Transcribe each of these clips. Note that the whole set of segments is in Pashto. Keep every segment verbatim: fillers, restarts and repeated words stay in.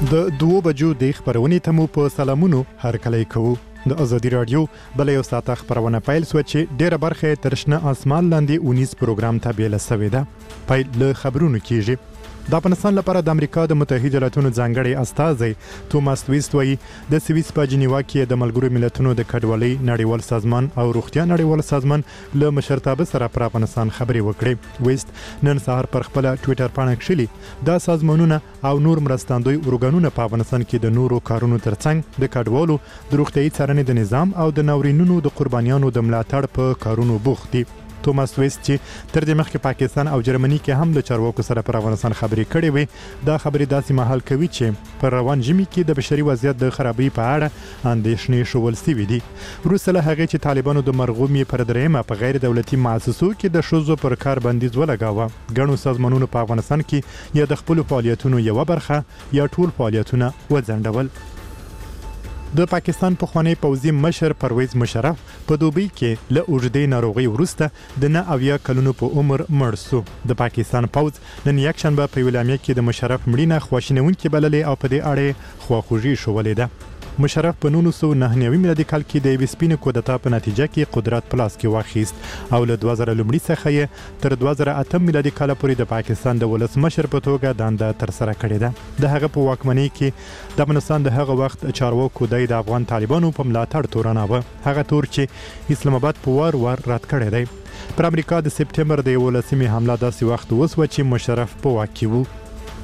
د دوو بجو د خبرونې ته مو په سلامونو هرکلی کوو. د ازادي رادیو بل یو ساعت خبرونه پیل سو چې ډیره برخه ترشنه اسمان لاندې اونیس پروګرام ته بیل سوي ده. پیل له خبرونو کیږي. د افغانستان لپاره د امریکا د متحده ایالاتونو ځانګړي استازی توماس ویست وایي د سویس په جنیوا کې د ملګرو ملتونو د کډوالۍ نړیوال سازمان او روغتیا نړیوال سازمان له مشرتابه سره پر افغانستان خبرې وکړې. ویست نن سهار پر خپل ټوئیټر باندې کړلي دا سازمانونه او نور مرستندوی ارګانونه په افغانستان کې د نورو کارونو ترڅنګ د کډوالو د روغتیايي څارنې د نظام او د ناورینونو د قربانیانو د ملاتړ په کارونو بوخت دي. توماس ویست چې تر دې مخکې پاکستان او جرمني کې هم د چارواکو سره پر افغانستان خبرې کړې وي دا خبرې داسې مهال کوي چې پر روان ژمي کې د بشري وضعیت د خرابۍ په اړه اندېښنې شول سوي دي. وروسته له هغې چې طالبانو د مرغومي پر درېیمه په غیر دولتي مؤسسو کې د ښځو پر کار بندیز ولګاوه ګڼو سازمانونو په افغانستان کې یا د خپلو فعالیتونو یوه برخه یا ټول فعالیتونه وځنډول. د پاکستان پخوانی پوځي مشر پرویز مشرف په دوبۍ کې له اوږدې ناروغۍ وروسته د نه اویا کلونو په عمر مړ شو. د پاکستان پوځ نن یکشنبه په ویلامیا کې د مشرف مړینه خواشینونکې بللې او په دې اړه خواخوږي شولې ده. مشرف په نولس سوه نهه نوي میلادي کال کې د یوې سپینې کودتا په نتیجه کې قدرت په لاس کې واخیست او له دوه زره لومړي څخه یې تر دوه زره اته میلادي کال پورې د پاکستان د ولسمشر په توګه دنده ترسره کړې ده. د هغه په واکمنۍ کې د افغانستان د هغه وخت چارواکو د افغان طالبانو په ملاتړ تورناوه هغه تور چې اسلام آباد په وار وار رد کړی دی. پر امریکا د سپټمبر د یولسمې حمله داسې وخت وسوه چې مشرف په واک کې وو.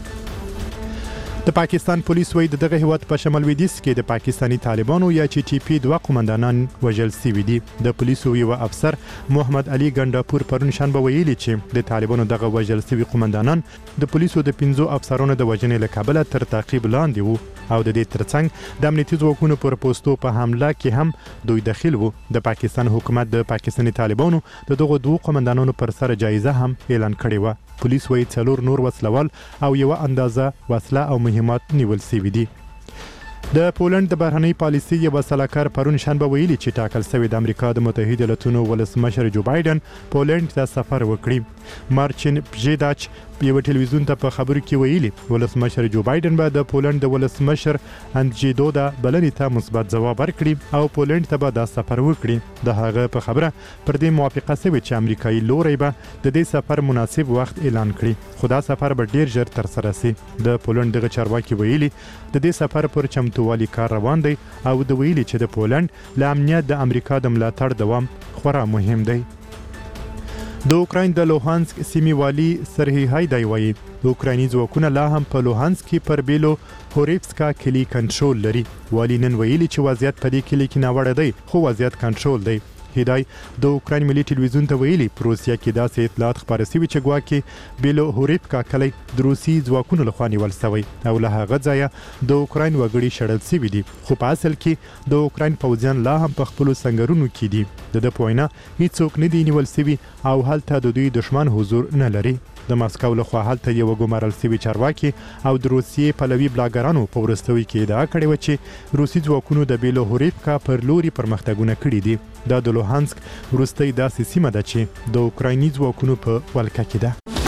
د پاکستان پولیس وایي د دغه هیواد په شمال لویدیځ کې د پاکستانی طالبانو یا چې ټي پی دوه قومندانان وژل شوي دي. د پولیسو یو افسر محمد علي ګنډاپور پرون شنبه ویلي چې د طالبانو دغه وژل شوي قومندانان د پولیسو د پنځو افسرانو د وژنې له کبله تر تعقیب لاندې وو او د دې ترڅنګ د امنیتي ځواکونو پر پوستو په حمله کې هم دوی دخیل وو. د پاکستان حکومت د پاکستانی طالبانو د دغه دوه قومندانانو پر سر جایزه هم اعلان کړې و. پولیس وایي څلور نور وسلوال او یو اندازه وسله او مهمات نیول شوي دي. د پولند د بهرنۍ پالیسي یو سلاکار پرون شنبه ویلي چې ټاکل شوی د امریکا د متحده ایالاتونو ولسمشر جو بایدن پولند ته سفر وکړي. مارچین پژیداچ یو ټلویزیون ته په خبرو کې ویلي ولسمشر جو بایدن به د پولند د ولسمشر اندژی دودا بلنې ته مثبت ځواب ورکړي او پولند ته به دا سفر وکړي. د هغه په خبره پر دې موافقه شوې چې امریکایي لوري به د دې سفر مناسب وخت اعلان کړي خو دا سفر به ډیر ژر تر سره شي. د پولند دغه چارواکي ویلي د دې سفر پر چمتووالي کار روان دی او د ویلي چې د پولند له امنیت د امریکا د ملاتړ دوام خورا مهم دی. د اوکراین د لوهانسک سیمې والي سرهی هایدای وایي د اوکرایني ځواکونه لا هم په لوهانسک کې پر بیلو هوریفسکا کلی کنټرول لري. والي نن ویلي چې وضعیت په دې کلی کې ناوړه دی خو وضعیت کنټرول دی. هدای د اوکراین ملي ټلویزیون ته ویلي په روسیا کې داسې اطلاعات خپاره شوي چې ګواکې بیلو هوریفکا کلی د روسي ځواکونو لخوا نیول شوی او له هغه ځایه د اوکراین وګړي شړل شوي دي خو په اصل کې د اوکراین پوځیان لا هم په خپلو سنګرونو کې دي. د ده په وینا هیڅوک نه دی نیول شوي او هلته د دوی دښمن حضور نه لري. د ماسکو لخوا هلته یو ګمارل شوی چارواکي او د روسیې پلوي بلاګرانو په وروستیو کې ادعا کړې و چې روسي ځواکونو د بیلو هوریفکا پر لوري پرمختګونه کړي دي. دا د لوهانسک وروستۍ داسې سیمه ده چې د اوکرایني ځواکونو په ولکه کې ده.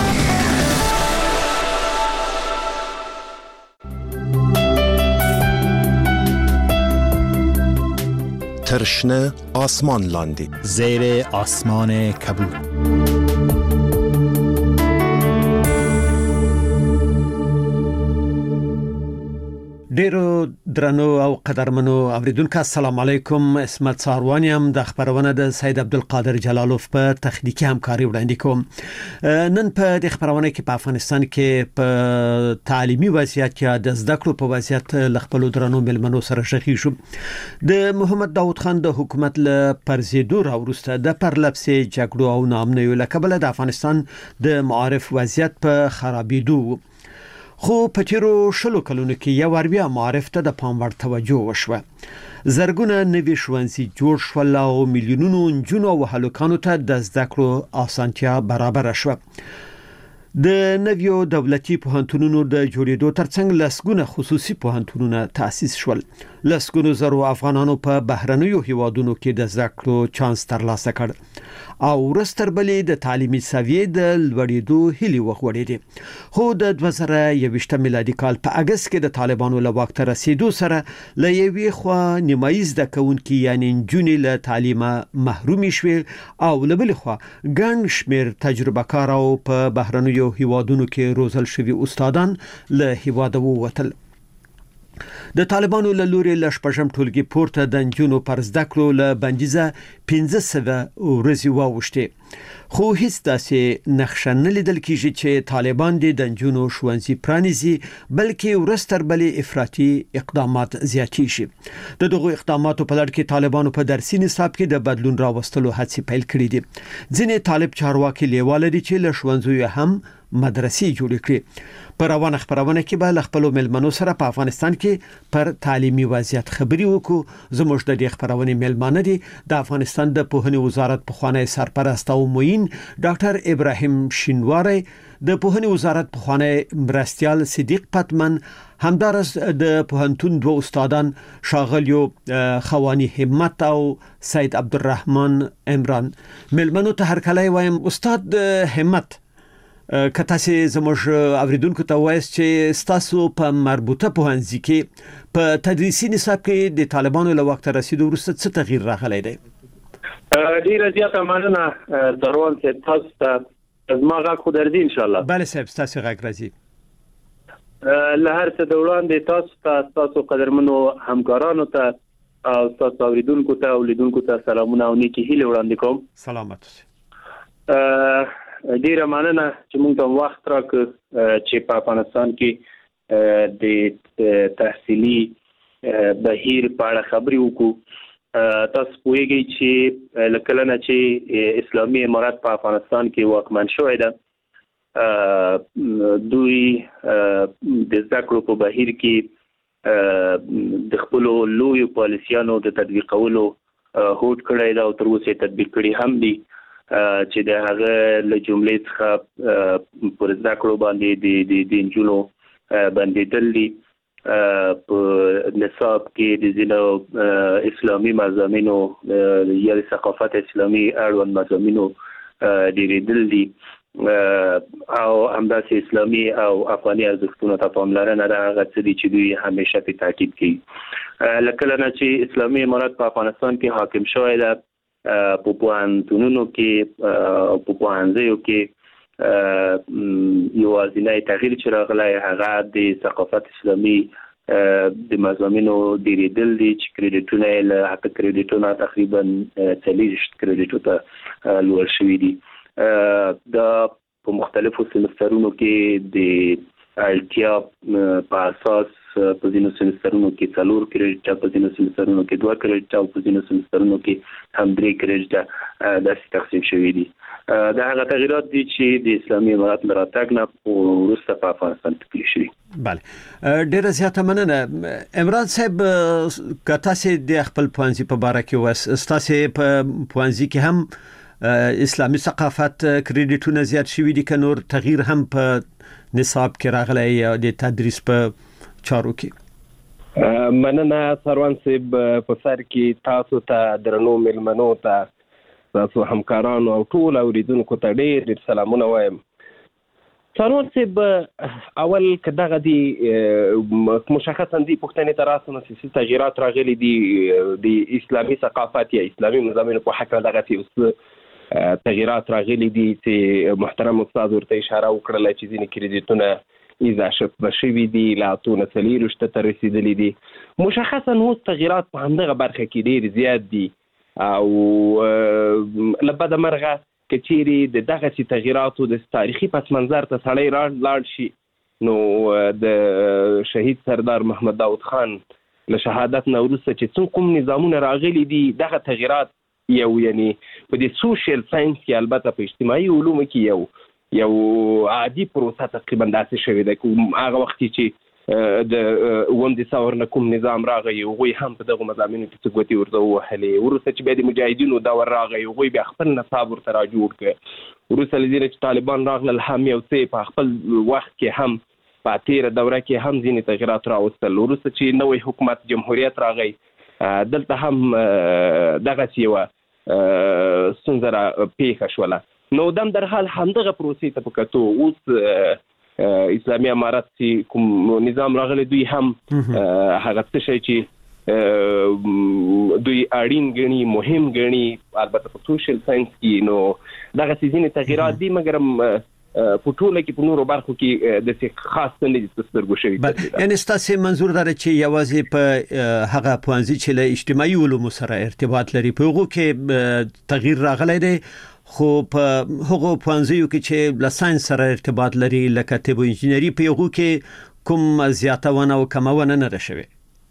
ترشنه آسمان لاندې زیر آسمان کبود. ډیرو درنو او قدرمنو اوریدونکو السلام علیکم. اسمت ساروانیم د خبرونه د سید عبدالقادر جلالوف په تخنیکی همکاري وړاندې کوم. نن په د خبرونه کې په افغانستان کې په تعلیمي وضعیت کې د زده کړو په وضعیت لخپلو درنو ملمنو سره شخي شو. د محمد داود خان د حکومت له پرزیدو راوروسته د پرلپسې جګړو او ناامنیو له کبله د افغانستان د معارف وضعیت په خرابېدو خو په تیرو شلو کلونو کې یو ور بیا معارف ته د پام وړ توجه وشوه. زرګونه نوي ښوونځي جوړ شول او میلیونونو نجونو او هلکانو ته د زده کړو اسانتیا برابر شوه. د نویو دولتي پوهنتونونو د جوړېدو ترڅنګ لسګونه خصوصي پوهنتونونه تأسیس شول. لسګونو زرو افغانانو په بهرنیو هیوادونو کې د زده کړو چانس ترلاسه کړ او ورستر بلې د تعلیمي سویې د لوړېدو هیلې وغوړېدې. خو د دوه زره یوویشت میلادي کال په اگست کې د طالبانو له واک ته رسیدو سره له یوې خوا نیمایي زده کوونکي یعنی نجونې له تعلیمه محرومې شوې او له بلې خوا ګڼ شمېر تجربه کار او په بهرنیو هیوادونو کې روزل شوي استادان له هیواده ووتل. د طالبانو له لوري له شپږم ټولګي پورته د نجونو پر زده کړو له بندیزه پنځه سوه ورځې واوښتې. خو هیڅ داسې نقشه نه لیدل کیږي چې طالبان د نجونو ښوونځي پرانیزي، بلکې ورستر بلې افراطي اقدامات زیاتی شي. د دغو اقداماتو په لړ کې طالبانو په درسي نصاب کې د بدلون راوستلو هڅې پیل کړې دي. ځینې طالب چارواکي لیواله دي چې له ښوونځیو هم مدرسې جوړې کړي. پر روانه خبرونه کې به خپل ملمنو سره په افغانستان کې پر تعلیمي وضعیت خبري وکړو. زموږ د دې خبرونه ملمانه دي د افغانستان د پوهنې وزارت پخوانی سرپرست او معین ډاکټر ابراهیم شینواری، د پوهنې وزارت پخوانی مرستیال صدیق پتمن، همدارس د پوهنتون دوه استادان شاغلیو خوانی همت او سید عبدالرحمن عمران. ملمنو ته هر کله وایم استاد همت، که تاسو زموږ اوریدونکو ته وایي چې تاسو په مربوطه پوهنځي کې په تدریسي نصاب کې د طالبانو له وخت رسیدو وروسته څه تغییر راغلی دی؟ ډیره زیاته مننه دروان صاحب، تاسو ته زما غږ خو درځي ان شاء الله؟ بله صاحب، تاسو غږ راځي. له هر څه د وړاندې تاسو ته، تاسو قدرمنو همکارانو ته او تاسو اوریدونکو ته او لیدونکو ته سلامونه او نیکی هیله وړاندې کوم. سلامت اوسئ. ډیره مننه چې موږ ته وخت راکړ چې په افغانستان کې د تحصیلي بهیر په اړه خبرې وکړو. تاسو پوهیږئ چې لکه نه چې اسلامي امارات په افغانستان کې واکمن شوی ده، دوی د زده کړو په بهیر کې د خپل لویو پالیسیانو د تطبیقولو هوډ کړی ده او تر اوسه تطبیق کړي هم دي، چې د هغه له جملې څخه پر زده کړو باندې د د نجونو بندیدل دي. په نصاب کې د ځینو اسلامي مضامینو یا د ثقافت اسلامي اړوند مضامینو ډېرېدل دي او همداسې اسلامي او افغاني ارزښتونو ته پاملرنه ده، هغه څه دي چې دوی همیشه په تاکید کوي. له کله نه چې اسلامي امارات په افغانستان کې حاکم شوی ده، په پوهنتونونو کې او په پوهنځیو کې یوازینی تغییر چې راغلی هغه د ثقافت اسلامي د مضامینو ډېرېدل دي چې کریډیټونه یې له اته کریډیټونه تقریبا څلېرویشت کریډیټو ته لوړ شوي دي. دا په مختلفو سمسترونو کې د اړتیا په اساس په ځینو سمسترونو کې څلور کریډیټه، په ځینو سمسترونو کې دوه کریډیټه او په ځینو سمسترونو کې هم درې کریډیټه داسې تقسیم شوي دي. دا هغه تغییرات دي چې د اسلامي امارات له راتګ نه وروسته په افغانستان کې پیښ شوي. بله، ډېره زیاته مننه. عمران صاحب، که تاسو د خپل پوهنځي په باره کې وایاست، تاسو په پوهنځي کې هم اسلامي ثقافت کریډیټونه زیات شوي دي که نور تغییر هم په نصاب کې راغلی یا د تدریس په چارو کې؟ مننه سروان صاحب، په سر کې تاسو ته درنو ملمنو ته، تاسو همکارانو او ټول اوریدونکو ته ډېر ډېر سلامونه وایم. سروان صاحب، اول که دغه دي مشخصا دي پوښتنې ته راسو نو سیاسي تغییرات راغلي دي د اسلامي ثقافت یا اسلامي مضامینو په حق دغه اوس تغییرات راغلي دي چې محترم استاد ورته اشاره وکړله چې ځینې کریډیټونه اضافه شوي دي، لا اتو نه څلېرویشت ته رسېدلي دي. مشخصا اوس تغییرات په همدغه برخه کې ډېر زیات دي او له بده مرغه که چیرې د دغسې تغییراتو د تاریخي پس منظر ته سړی لاړ شي نو د شهید سردار محمد داود خان له شهادت نه وروسته چې څوم کوم نظامونه راغلي دي، دغه تغییرات یو یعنی په دې سوشل ساينس کې، البته په اجتماعي علومو کې یو یو عادي پروسه تقریبا داسې شوې ده. هغه وخت چې د اووم دسمبر نه کوم نظام راغی، هغوی هم په دغو مضامینو کې څه ګوتې ورته ووهلې. وروسته چې بیا د مجاهدینو دور راغی، هغوی بیا خپل نصاب ورته را جوړ کړ. وروسته لدې چې طالبان راغلل هم یو څه په خپل وخت کې هم په تیره دوره کې هم ځینې تغیرات راوستل. وروسته چې نوې حکومت جمهوریت راغی دلته هم دغسې یوه ستونزه را پیښه شوله. نو دم در حال همدغه پروسې ته په کتو اوس اسلامي امارت چې کوم نظام راغلی دوی هم هغه څه شی چې دوی اړین ګڼي مهم ګڼي البته په سوشل ساينس کې نو دغه ځینې تغیرات دي مګر په ټوله کې په نورو برخو کې د څه خاص نه دي سترګو شوي. یعنی ستاسو منظور دا چې یوازې په هغه پوهنځي چې له اجتماعي علومو سره ارتباط لري په هغه کې تغییر راغلی دی، خو په هغه پوهنځیو کې چې له ساينس سره ارتباط لري لکه طب او انجینری په هغه کې کوم زیاتونه او کمونه نه راشي.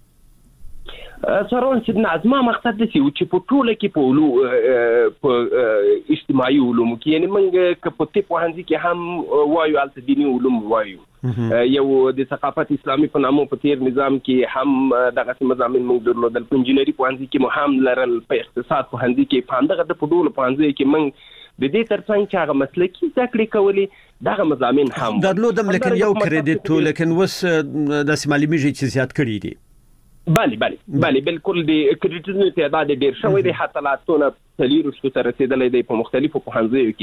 سره چې نظم مقصد دي چې په ټوله کې په علوم په اجتماعي علوم کې یعنی موږ که په طب پوهنځي کې هم وایو الته دیني علوم وایو یو د ثقافت اسلامي په نامو په تیر نظام کې هم دغه مضامین موږ درلودل، په انجینری پوهنځي کې مو هم لرل، په اقتصاد پوهنځي کې په همدغه د په ټوله پوهنځي کې موږ د دې ترڅنګ چې هغه مسلکي زده کړې کولې دغه مضامین هم درلودم، لیکن یو کریډټ تو لیکن وس د معلومیږي چې زیات کړی دي. بله بله بله بالکل د کریډټونو تعداد ډیر شوی دی، حتی لا څونه څلور شو ته رسیدلی دی په مختلفو پوهنځیو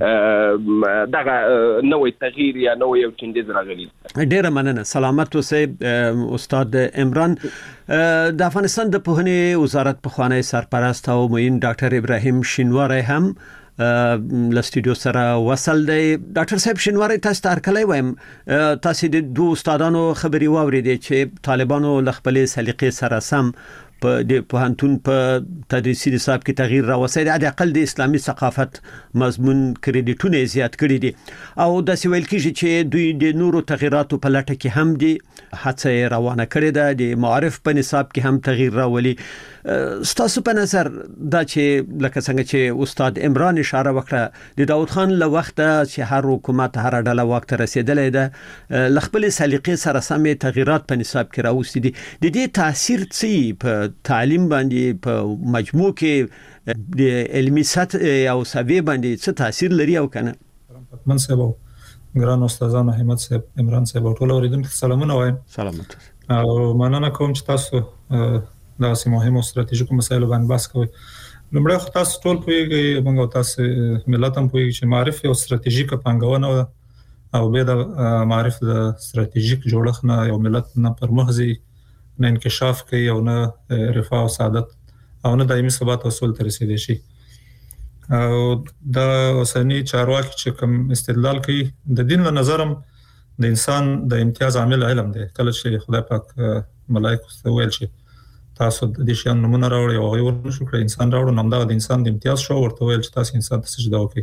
کې دغه نوې تغییر یا نوې یو چینجز راغلی. ډیره مننه. سلامت اوسئ استاد عمران. د افغانستان د پوهنې وزارت پخوانی سرپرست او معین ډاکټر ابراهیم شینواری هم له سټوډیو سره وصل دی. ډاکټر صاحب شینواری تاسو ته هرکلی وایم، تاسو د دوه استادانو خبرې واورېدې چې طالبانو له خپلې سلیقې سره سم په د پوهنتون په تدریسي نصاب کې تغییر راوستی دی، د اقل د اسلامي ثقافت مضمون کریډټونه زیات کړي دي او داسې ویل کېږي چې دوی د نورو تغییراتو په لټه کې هم دي، هڅه روانه کړې ده د معارف په نصاب کې هم تغییر راولي. ستاسو په نظر دا چې لکه څنګه چې استاد عمران اشاره وکړه د داود خان له وخته چې هر حکومت هر ډله وخت رسیدلې ده ل خپل سلیقې سره سمې تغییرات په نصاب کې راوستي دي، د دې تاثیر څه په تعلیم باندې په مجموع کې د علمي سطح او سوي باندې څه تاثیر لري او کنه؟ منصب او ګران استادانو همت صاحب عمران صاحب ټول اوریدونکو سلامونه وایم. سلامت او مننه کوم چې تاسو دا سه مهمه ستراتیژیکو مسایلو باندې بحث کوي. لومړی خو تاسو ټول پوهیږئ موږ تاسو ملت هم پوهیږي چې معرف یو ستراتیژیکه پانګونه او به د معرف د ستراتیژیک جوړښت نه یو ملت نه پر مخزي نه انکشاف کوي او نه رفاه او سعادت او نه دایمي ثبات او سول ته رسیدي شي. او د اوسنی چارواکي چې کوم استدلال کوي د دین له نظرم د انسان د امتیاز عامل علم دی. کله چې خدای پاک ملائکه ته ویل شي تاسو د دې شیانو نمونه راوړئ او هغه ورنشو کړئ انسان راوړو نو دا د انسان د امتیاز شو ورته ویل چې تاسو انسان ته سجده وکړئ.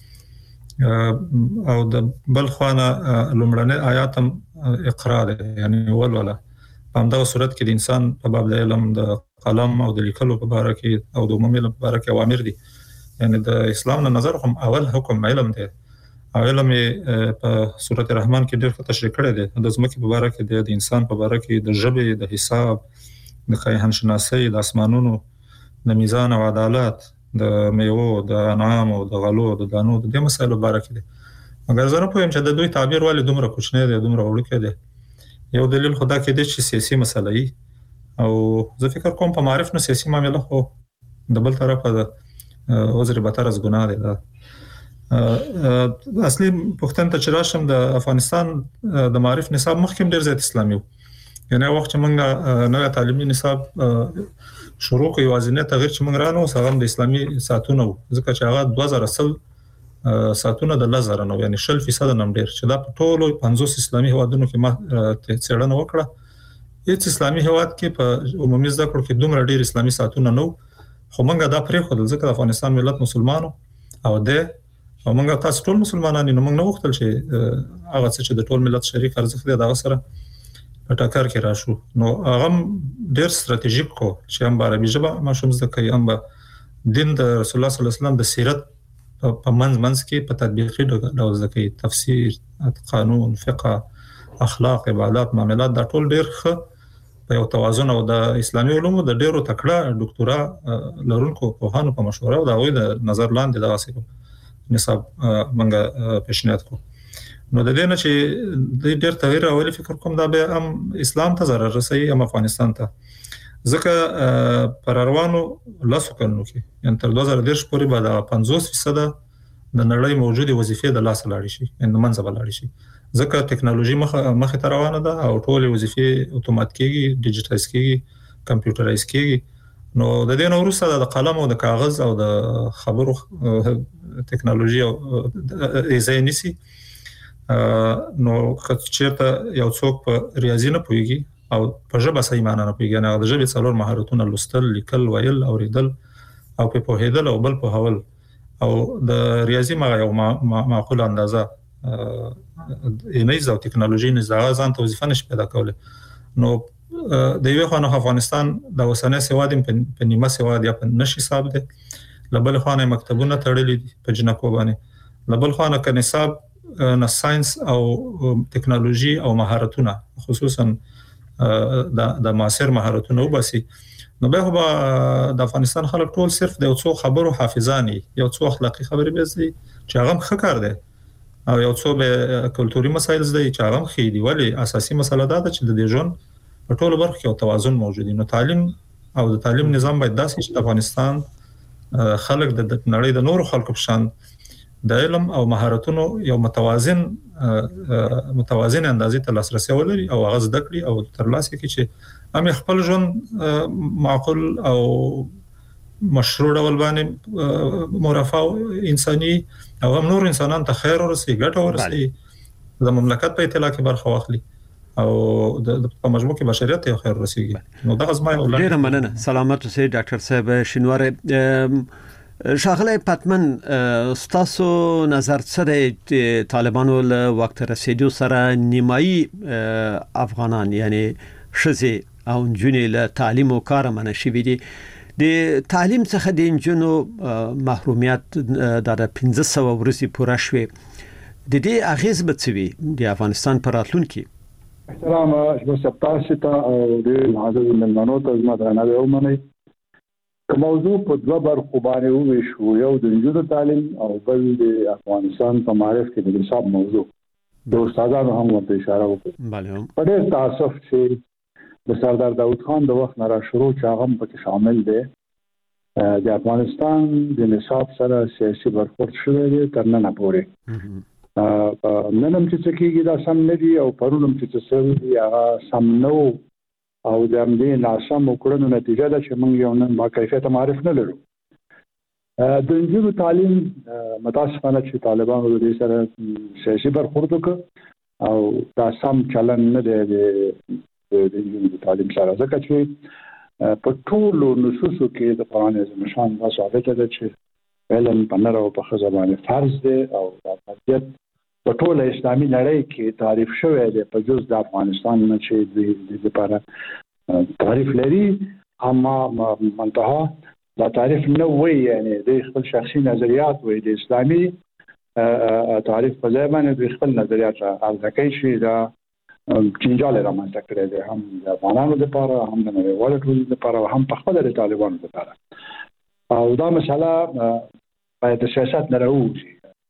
او د بل خوانه لومړنۍ آیات هم اقرا ده یعنی ولولا په همدغه صورت کې د انسان په باب د علم د قلم او د لیکلو په اړه کې او د عمومي علم په اړه کې اوامر دي. یعنی د اسلام نه نظر هم اول حکم علم دی او علم په سورۃ الرحمن کې ډېر تشریح کړی دی. د ځمکې په اړه کې د انسان په اړه کې د ژبې د حساب د کیهان شناسۍ د اسمانونو د میزان او عدالت د میوو د انعام او د غلو د دانو د دې مسایلو باره کې دي. مګر زه نه پوهیم چې د دوی تعبیر ولې دومره کوچنی دی دومره وړوکی دی. یو دلیل خدا کې دی چې سیاسي مسله ای او زه فکر کوم په معرف نه سیاسي معاملې خو د بل طرفه د عذر بتر از ګناه دی. دا اصلي پښتون ته چې راشم د افغانستان د معرف نصاب مخکې ډېر زیات اسلامي و. یعنی وخت چې موږ نوې تعلیمي نصاب شروع کوي وازنه تغیر چې موږ رانو هغه د اسلامي ساتونو ځکه چې هغه دوه زره سل ساتونه د لزر نو یعنی شل فیصد نم ډیر چې دا په ټولو پنځوس اسلامي هوادونو کې ما څېړنه وکړه هیڅ اسلامي هواد کې په عمومي زده کړو کې دومره ډیر اسلامي ساتونه نو خو موږ دا پرې خو ځکه د افغانستان ملت مسلمانانو او د او موږ تاسو ټول مسلمانان نو موږ نه وختل چې هغه څه چې د ټول ملت شریک ارزښت دی دا سره په ټاکر کې راشو. نو هغه ډېر ستراتیژیک کو چې هم عربي ژبه ماشوم زده کوي هم دین د رسول الله صلی الله علیه وسلم د سیرت په منځ منځ کې په تطبیقي ډول زده کوي، تفسیر، قانون، فقه، اخلاق، عبادت، معاملات دا ټول ډېر ښه په یو توازن او د اسلامي علومو د ډېرو تکړه ډاکټورا لرونکو پوهانو په مشوره او د هغوی د نظر لاندې دغسې نصاب منګه پیشنهاد کو. نو د دې نه چې د ډېر تغیر اولی فکر کوم دا به هم اسلام ته ضرر رسوي هم افغانستان ته. ځکه پر روانو لاسو کلونو کې ان تر دوه زره دېرش پورې به د پنځوس فیصد د نړۍ موجوده وظیفې د لاس لاړې شي ان منځ بلاړې شي. ځکه ټکنالوژي مخه مخه ته روانه ده او ټول وظیفې اتومات کیږي، ډیجیټایز کیږي، کمپیوټرایز کیږي. نو د دې نو وروسته د قلم او د کاغذ او د خبرو ټکنالوژي او ځای نسی. نو چیرته یو څوک په ریاضي نه پوهیږي او په ژبه صحیح معنا نه پوهیږي، نه د ژبې څلور مهارتونه لوستل، لیکل، ویل، اوریدل او په پوهیدل او بل په هول او د ریاضي ما یو معقول اندازه انایز او ټکنالوژي نه ځان ته وظیفه نشي پیدا کوله. نو د یو خو نه افغانستان د وسنه سواد په نیمه سواد یا په نشي حساب ده. لبل خو نه مکتبونه تړلې دي په جنکو باندې، لبل خو نه ک نصاب نه ساينس او ټکنالوژي او مهارتونه خصوصا د د معاصر مهارتونه وباسي. نو به هو د افغانستان خلک ټول صرف د یو څو خبرو حافظانی، یو څو اخلاقی خبرې به زی چې هغه ښه کار دی او یو څو به کلتوري مسایل زده چې هغه خېدي. ولی اساسي مسله دا ده چې د دې ژوند په ټولو برخو کې توازن موجود دی. نو تعلیم او د تعلیم نظام باید داسې چې د افغانستان خلک د نړۍ د نورو خلکو په شان د علم او مهارتونو یو متوازن متوازن اندازې ته لاسرسي ولري او هغه زده کړي او ترلاسه کړي چې هم خپل ژوند معقول او مشروع ډول باندې مرفع انساني او هم نور انسانان ته خیر ورسي، ګټه ورسي، د مملکت په اطلاع کې برخه واخلي او د په مجموع کې بشریت ته خیر رسیږي. نو دا غزما یو ډیر مننه. سلامت اوسئ ډاکټر صاحب شینوار. شاغله پتمن ستاسو نظر څه دی طالبانو له وخت رسیدو سره نیمایي افغانان یعنی شزي او جنې له تعلیم او کار منع شوي دي. د تعلیم څخه د جنونو محرومیت د پنځه سوه ورځې پوره شوه. د دې اغیز به څه وي د افغانستان پر راتلونکي؟ احترام شباب تاسو ته او د معزز ملمنو ته زما درناوی ومنئ. که موضوع په دوه برخو باندې وویشو، یو د نجونو تعلیم او بل د افغانستان په معرف کې د نصاب موضوع، د استادانو هم ورته اشاره وکړه. بله په ډېر تاسف چې د سردار داود خان د وخت نه را شروع چې هغه هم پکې شامل دی، د افغانستان د نصاب سره سیاسي برخورد شوی دی تر ننه پورې. نن هم چې څه کېږي دا سم نه دي او پرون هم چې څه شوي دي هغه سم نه و او د همدې ناسم کړنو نتیجه ده چې موږ یو نن با کیفیت معرف نه لرو. د نجونو تعلیم متاسفانه چې طالبانو د دې سره سیاسي برخورد وکړ او دا سم چلن نه دی د نجونو تعلیم سره، ځکه چې په ټولو نصوصو کې د قرآن عظیم شان دا ثابته ده چې علم په نر او په ښځه باندې فرض دی او دا فرضیت په ټوله اسلامي نړۍ کې تعریف شوی دی په جز د افغانستان نه چې د دې لپاره تعریف لري، اما منتها دا تعریف نه وایي، یعنی د خپل شخصي نظریات وایي. د اسلامي تعریف په ځای باندې د خپل نظریات عرضه کوي چې دا چینجال رامنځته کړی دی، هم د افغانانو لپاره، هم د نړیوالو ټولنې لپاره، هم په خپله د طالبانو لپاره. او دا مسله باید د سیاست نه راووځي،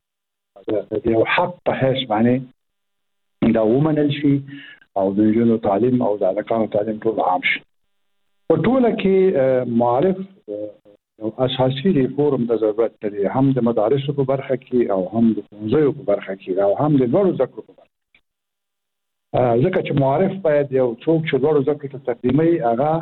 د یو حق په حیث باندې دا ومنل شي او د نجونو تعلیم او د هلکانو تعلیم ټول عام شي. په ټوله کې معرف یو اساسي ریفورم ته ضرورت لري، هم د مدارسو په برخه کې او هم د ښوونځیو په برخه کې او هم د لوړو زده کړو په برخه کې. ځکه چې معرف باید یو څوک چې لوړو زده کړو ته تقدیموي هغه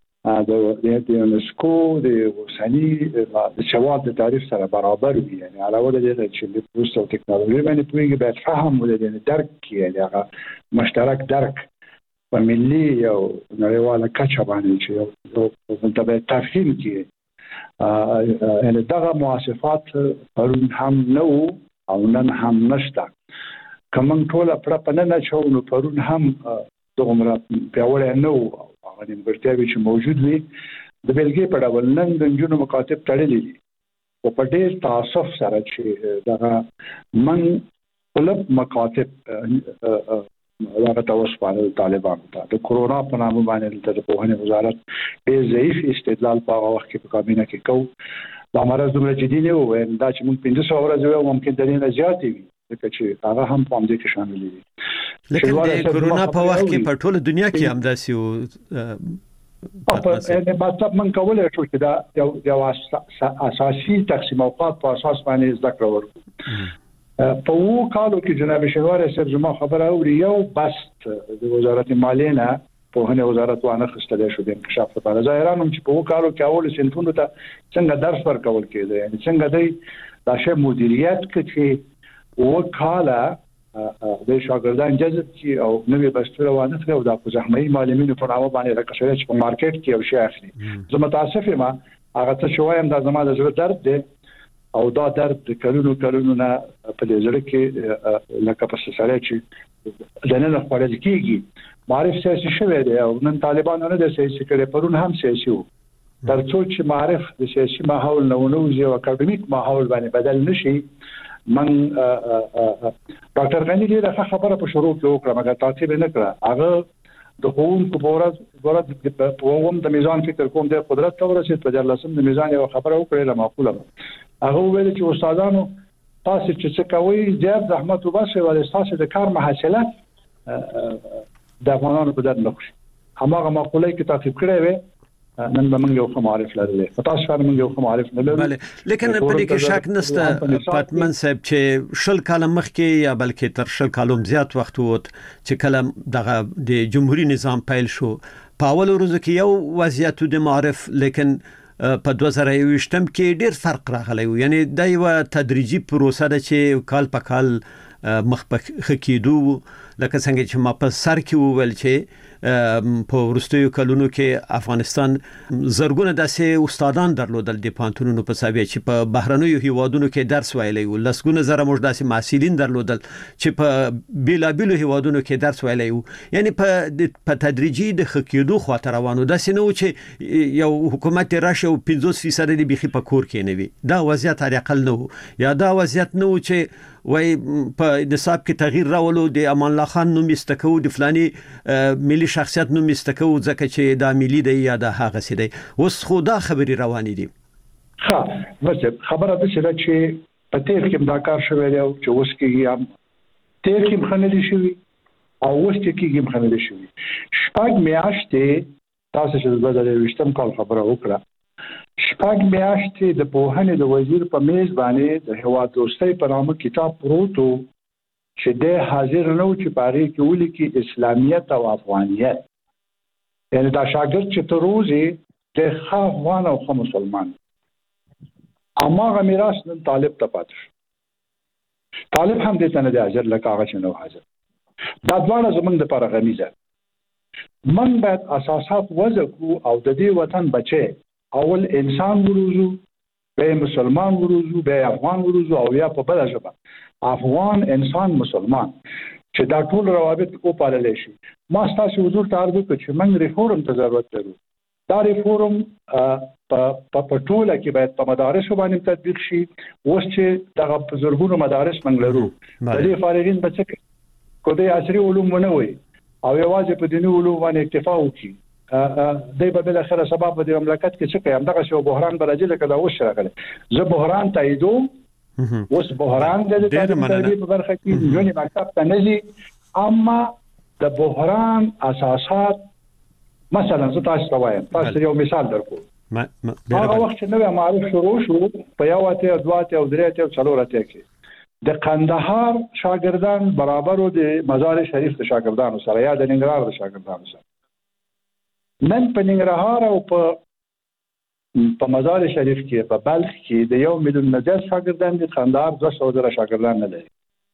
د یونسکو د اوسني د شواهد د تعریف سره برابر وي، یعنی علاوه د دې چې د پروسه او ټکنالوژي باندې پوهیږي باید فهم ولري، درک کې یعنی هغه مشترک درک په ملي او نړیواله کچه باندې چې یو د تفهیم کې یعنی دغه مواصفات پرون هم نه او نن هم نشته. کوم ټول پر پنه نه شو نو پرون هم دغه پیاوړی نه و هغه نیمګړتیاوې چې موجود وي د بېلګې په ډول نن د نجونو مکاتب تړلي دي او په ډېر تاسف سره چې دغه من خپل مکاتب هغه ته وسپارل طالبانو ته د کرونا په نامه باندې د پوهنې وزارت ډېر ضعیف استدلال په هغه وخت کې په کابینه کې کو دا مرز دومره جدي نه و دا چې موږ پنځه سوه ورځې وو ممکن د دې نه زیاتې وي ځکه چې هغه هم په دې کې شامل دي. لکه د کورونا په وخت کې په ټوله دنیا کې هم داسې و په مطلب من کولای شو چې دا یو یو اساسي تقسیم اوقات په اساس باندې زده کړو ورکو. په وو کالو کې جناب شنوار سر زما خبره اوري یو بست د وزارت مالیه نه په هنه وزارت وانه خستل شو د انکشاف لپاره. ظاهرانو چې په وو کالو کې اول سنتونو ته څنګه درس ورکول کېده یعنی څنګه دی دا شی مدیریت کې وکاله د شاګردان جذب کی او نوې بستر وانه خو د زحمتي معلمینو په نامه باندې راکښل چې په مارکیټ کې یو شی اخلي. زه متاسف یم هغه څه شوایم دا زما د زړه درد دی او دا درد کلونو کلونو نه په دې ځل کې لکه په سره چې لنه خپل کېږي معرف سیاسي شوی دی او نن طالبانو نه د سیاسي کړي پرون هم سیاسي وو تر څو چې معرف د سیاسي ماحول نه ونوځي او اکاډمیک ماحول باندې بدل نشي. من ډاکټر غنی دې خبره په شروع کې وکړه مګر تعقیب نه کړه. هغه د قوم په ورځ ورځ په ووم د میزان فکر کوم د قدرت ته ورسېد په جلسم د میزان یو خبره وکړه معقوله. هغه ویل چې استادانو تاسو چې څه کوي زیات زحمت وباسئ ولې تاسو د کار محصله د افغانانو په درد نه خوشي. هماغه مقوله کې تعقیب کړی وي نن به موږ یو کوم عارف لرو په تاسو باندې موږ یو کوم عارف نه لرو. بله لیکن په دې کې شک نشته پاتمن صاحب چې شل کال مخکې یا بلکې تر شل کالوم زیات وخت ووت چې کله دغه د جمهوریت نظام پیل شو په اول ورځ کې یو وضعیت د معرف لیکن په دوه زره یو ویشتم کې ډیر فرق راغلی و یعنی دا یو تدریجي پروسه ده چې کال په کال مخ په خکېدو لکه څنګه چې ما په سر کې وویل چې په ورستیو کلونو کې افغانستان زرګونه داسې استادان درلودل د پانتونونو په سابې چې په بهرنیو هیوادونو کې درس ویلی و لسګونه زره موږ داسې محصلین درلودل چې په بیلابیلو هیوادونو کې درس ویلی و یعنی په په تدریجي د خکېدو خواته روانو داسې نه و چې یو حکومت راشي او پنځوس فیصد د بيخي په کور کې نه وي. دا وضعیت علي اقل نه و یا دا وضعیت نه و چې وای په نصاب کې تغییر راولو د امان الله خان نوم استکو د فلاني ملي شخصیت نوم استکو ځکه چې دا ملي دی یا دا هغه سي دی. اوس خو دا خبري روانې دي. ها وڅ خبره ده چې په تیر کې دا کار شوی دی چې اوس کې هم تیر کې مخنلي شوی او اوس کې کې مخنلي شوی. شپږ میاشتې تاسو چې د بدل وشتم کال خبره وکړه شپږ میاشتې د پوهنې د وزیر په میز باندې د هواد دوستۍ په نامه کتاب پروتو چې د حاضر نو چې پاره کې ولي کې اسلامیت او افغانیت یعنی دا شاګرد چې تروزي د افغان او مسلمان اما میراث نن طالب ته پاتې طالب هم دې ته نه دی حاضر لکه هغه چې نو حاضر. دا ډول زمونږ د لپاره غمیزه من باید اساسات وضع کو او د دې وطن بچي اول انسان وروزو به مسلمان وروزو به افغان وروزو او یا په بل ژبه افغان انسان مسلمان چې دا ټول روابط او پالل شي. ما ستاسو حضور ته عرض وکړ چې موږ ریفورم ته ضرورت لرو. دا ریفورم په په ټوله کې باید په مدارس باندې تطبیق شي. اوس چې دغه په زرګونو مدارس موږ لرو د دې فارغین بچ کو د عصري علوم نه وي او یوازې په دیني علوم باندې اکتفا وکړي دای په بل اخر سبب د مملکت کې څه کوي همدغه شی بحران برازیل کله وش راغلی. زه بحران تاییدو اوس بحران د دې په برخه کې ځونی مکتب ته نزي اما د بحران اساسات مثلا زه تاسو ته وایم تاسو یو مثال درکو هغه وخت چې نو معرف شروع شو په یو اته دواته او درېته او څلورته کې د قندهار شاګردان برابر د مزار شریف د شاګردانو سره یا د ننګرهار د شاګردانو سره نن په ننګرهار او په په مزار شریف کې په بلخ کې د یو میلیون نجس شاګردان د قندهار دوه سوه زره شاګردان نه لري.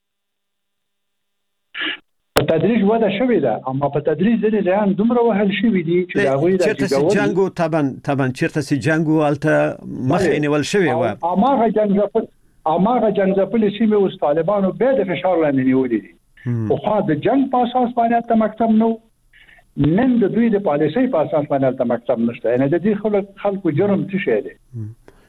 په تدریج ودا شوې ده اما په تدریج ځینې ځان دومره وهل شوې دي چې دا غوي د چیرته جنگو طبعا طبعا چیرته سي جنگو الته مخې نیول شوې و اماغه جنگ ځپل اماغه جنگ ځپل سیمه اوس طالبانو به د فشار لاندې نیولې دي او خو د جنگ په اساس باندې ته مکتب نو نن د دوی د پالیسۍ په اساس باندې ته مکتب نشته. یعنی د دې خلک خلکو جرم څه شي دی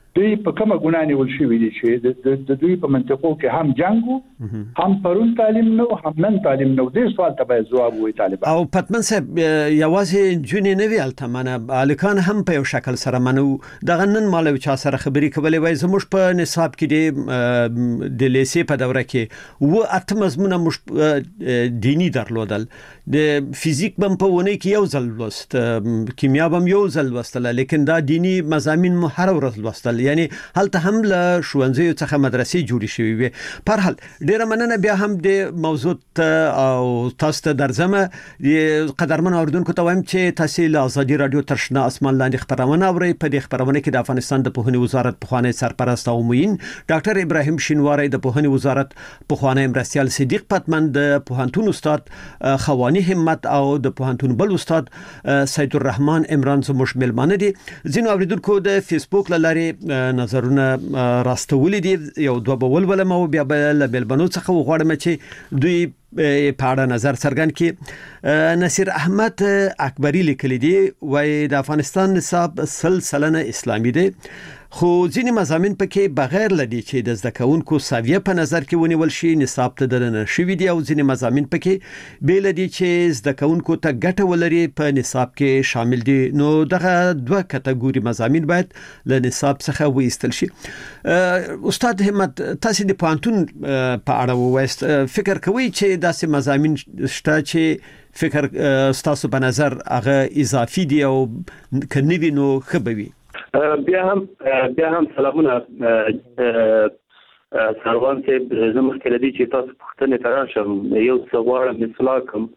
دوی په کومه ګناه نیول شوي دي چې د دوی په منطقو کې هم جنگ هم پرون تعلیم نو هم نن تعلیم نو. دې سوال ته باید جواب وي طالبان. او پتمن صاحب یوازې جونې نه وی التمنه الکان هم په یو شکل سره منو دغه نن مالو چا سره خبري کولې وای زموږ په نصاب کې د د لیسې په دوره کې و اته مضمونه مش دینی درلودل. د فزیک بم په ونه کې یو ځل لوست، کیمیا بم یو ځل لوستل، لیکن دا دینی مضامین مو هر ورځ لوستل. یعنی هلته هم له ښوونځیو څخه مدرسې جوړې شوې وي. پر حال ډیره مننه بیا هم د موضوع او تاسو ته درځم. قدرمن اوردونکو ته وایم چې تاسو له ازادي رادیو تر شنه اسمان لاندې خبرونه اورئ. په دې خبرونه کې د افغانستان د پوهنې وزارت پخوانی سرپرست او معین ډاکټر ابراهیم شینواری، د پوهنې وزارت پخوانی مرستیال صدیق پتمن، د پوهنتون استاد خوانی همت او د پوهنتون بل استاد سید الرحمن عمران زموږ ملمانه دي. ځینو اوریدونکو د فیسبوک لارې نظرونه راستولې دي. یو دوه بول ولم او بیا بل بلبنو څخه وغواړم چې دوی په اړه نظر څرګند کړي. نصیر احمد اکبری لیکلی دی وای د افغانستان نصاب سلسله اسلامي دی، خو ځینې مضامین پکې بغیر لدی چې د زده کوونکو ساویه په نظر کې ونیول شي نصاب ته درنه شوی دی، او ځینې مضامین پکې بیل دي چې زده کوونکو ته ګټه ولري په نصاب کې شامل دي. نو دغه دوه کټګوري مضامین باید له نصاب څخه وایستل شي. استاد همت تاسو د پوهنتون په اړه وایست، فکر کوئ چې داسې مضامین شته چې فکر تاسو په نظر هغه اضافي دي او کني نو خبوي؟ بیا هم بیا هم سلامونه سروان صاحب، زموږ کله دي چې تاسو پوښتنه تراشم یو څه غواړم اصلاح کوم.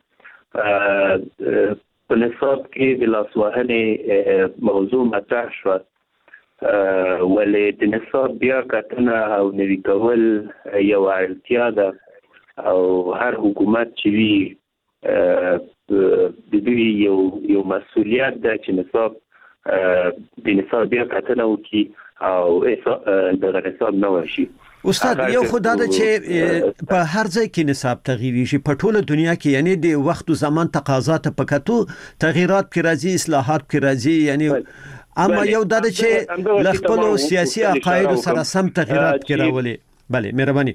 په نصاب کې د لاسوهنې موضوع مطرح شو، ولې د نصاب بیا کتنه او نوي کول یو اړتیا ده او هر حکومت چې وي د دوی یو یو مسؤلیت ده چې نصاب د نصاب بیا کتنه وکړي او د نصاب نه وشي. استاد یو خدای د چې په هر ځای کې نصاب تغییر شي په ټوله دنیا کې، یعنی د وخت او زمان تقاضا ته پکاتو تغیرات کې راځي، اصلاحات کې راځي، یعنی اما یو د چې لخپل سیاسي عقاید سره سم تغیرات کې راولي. بله مهرباني.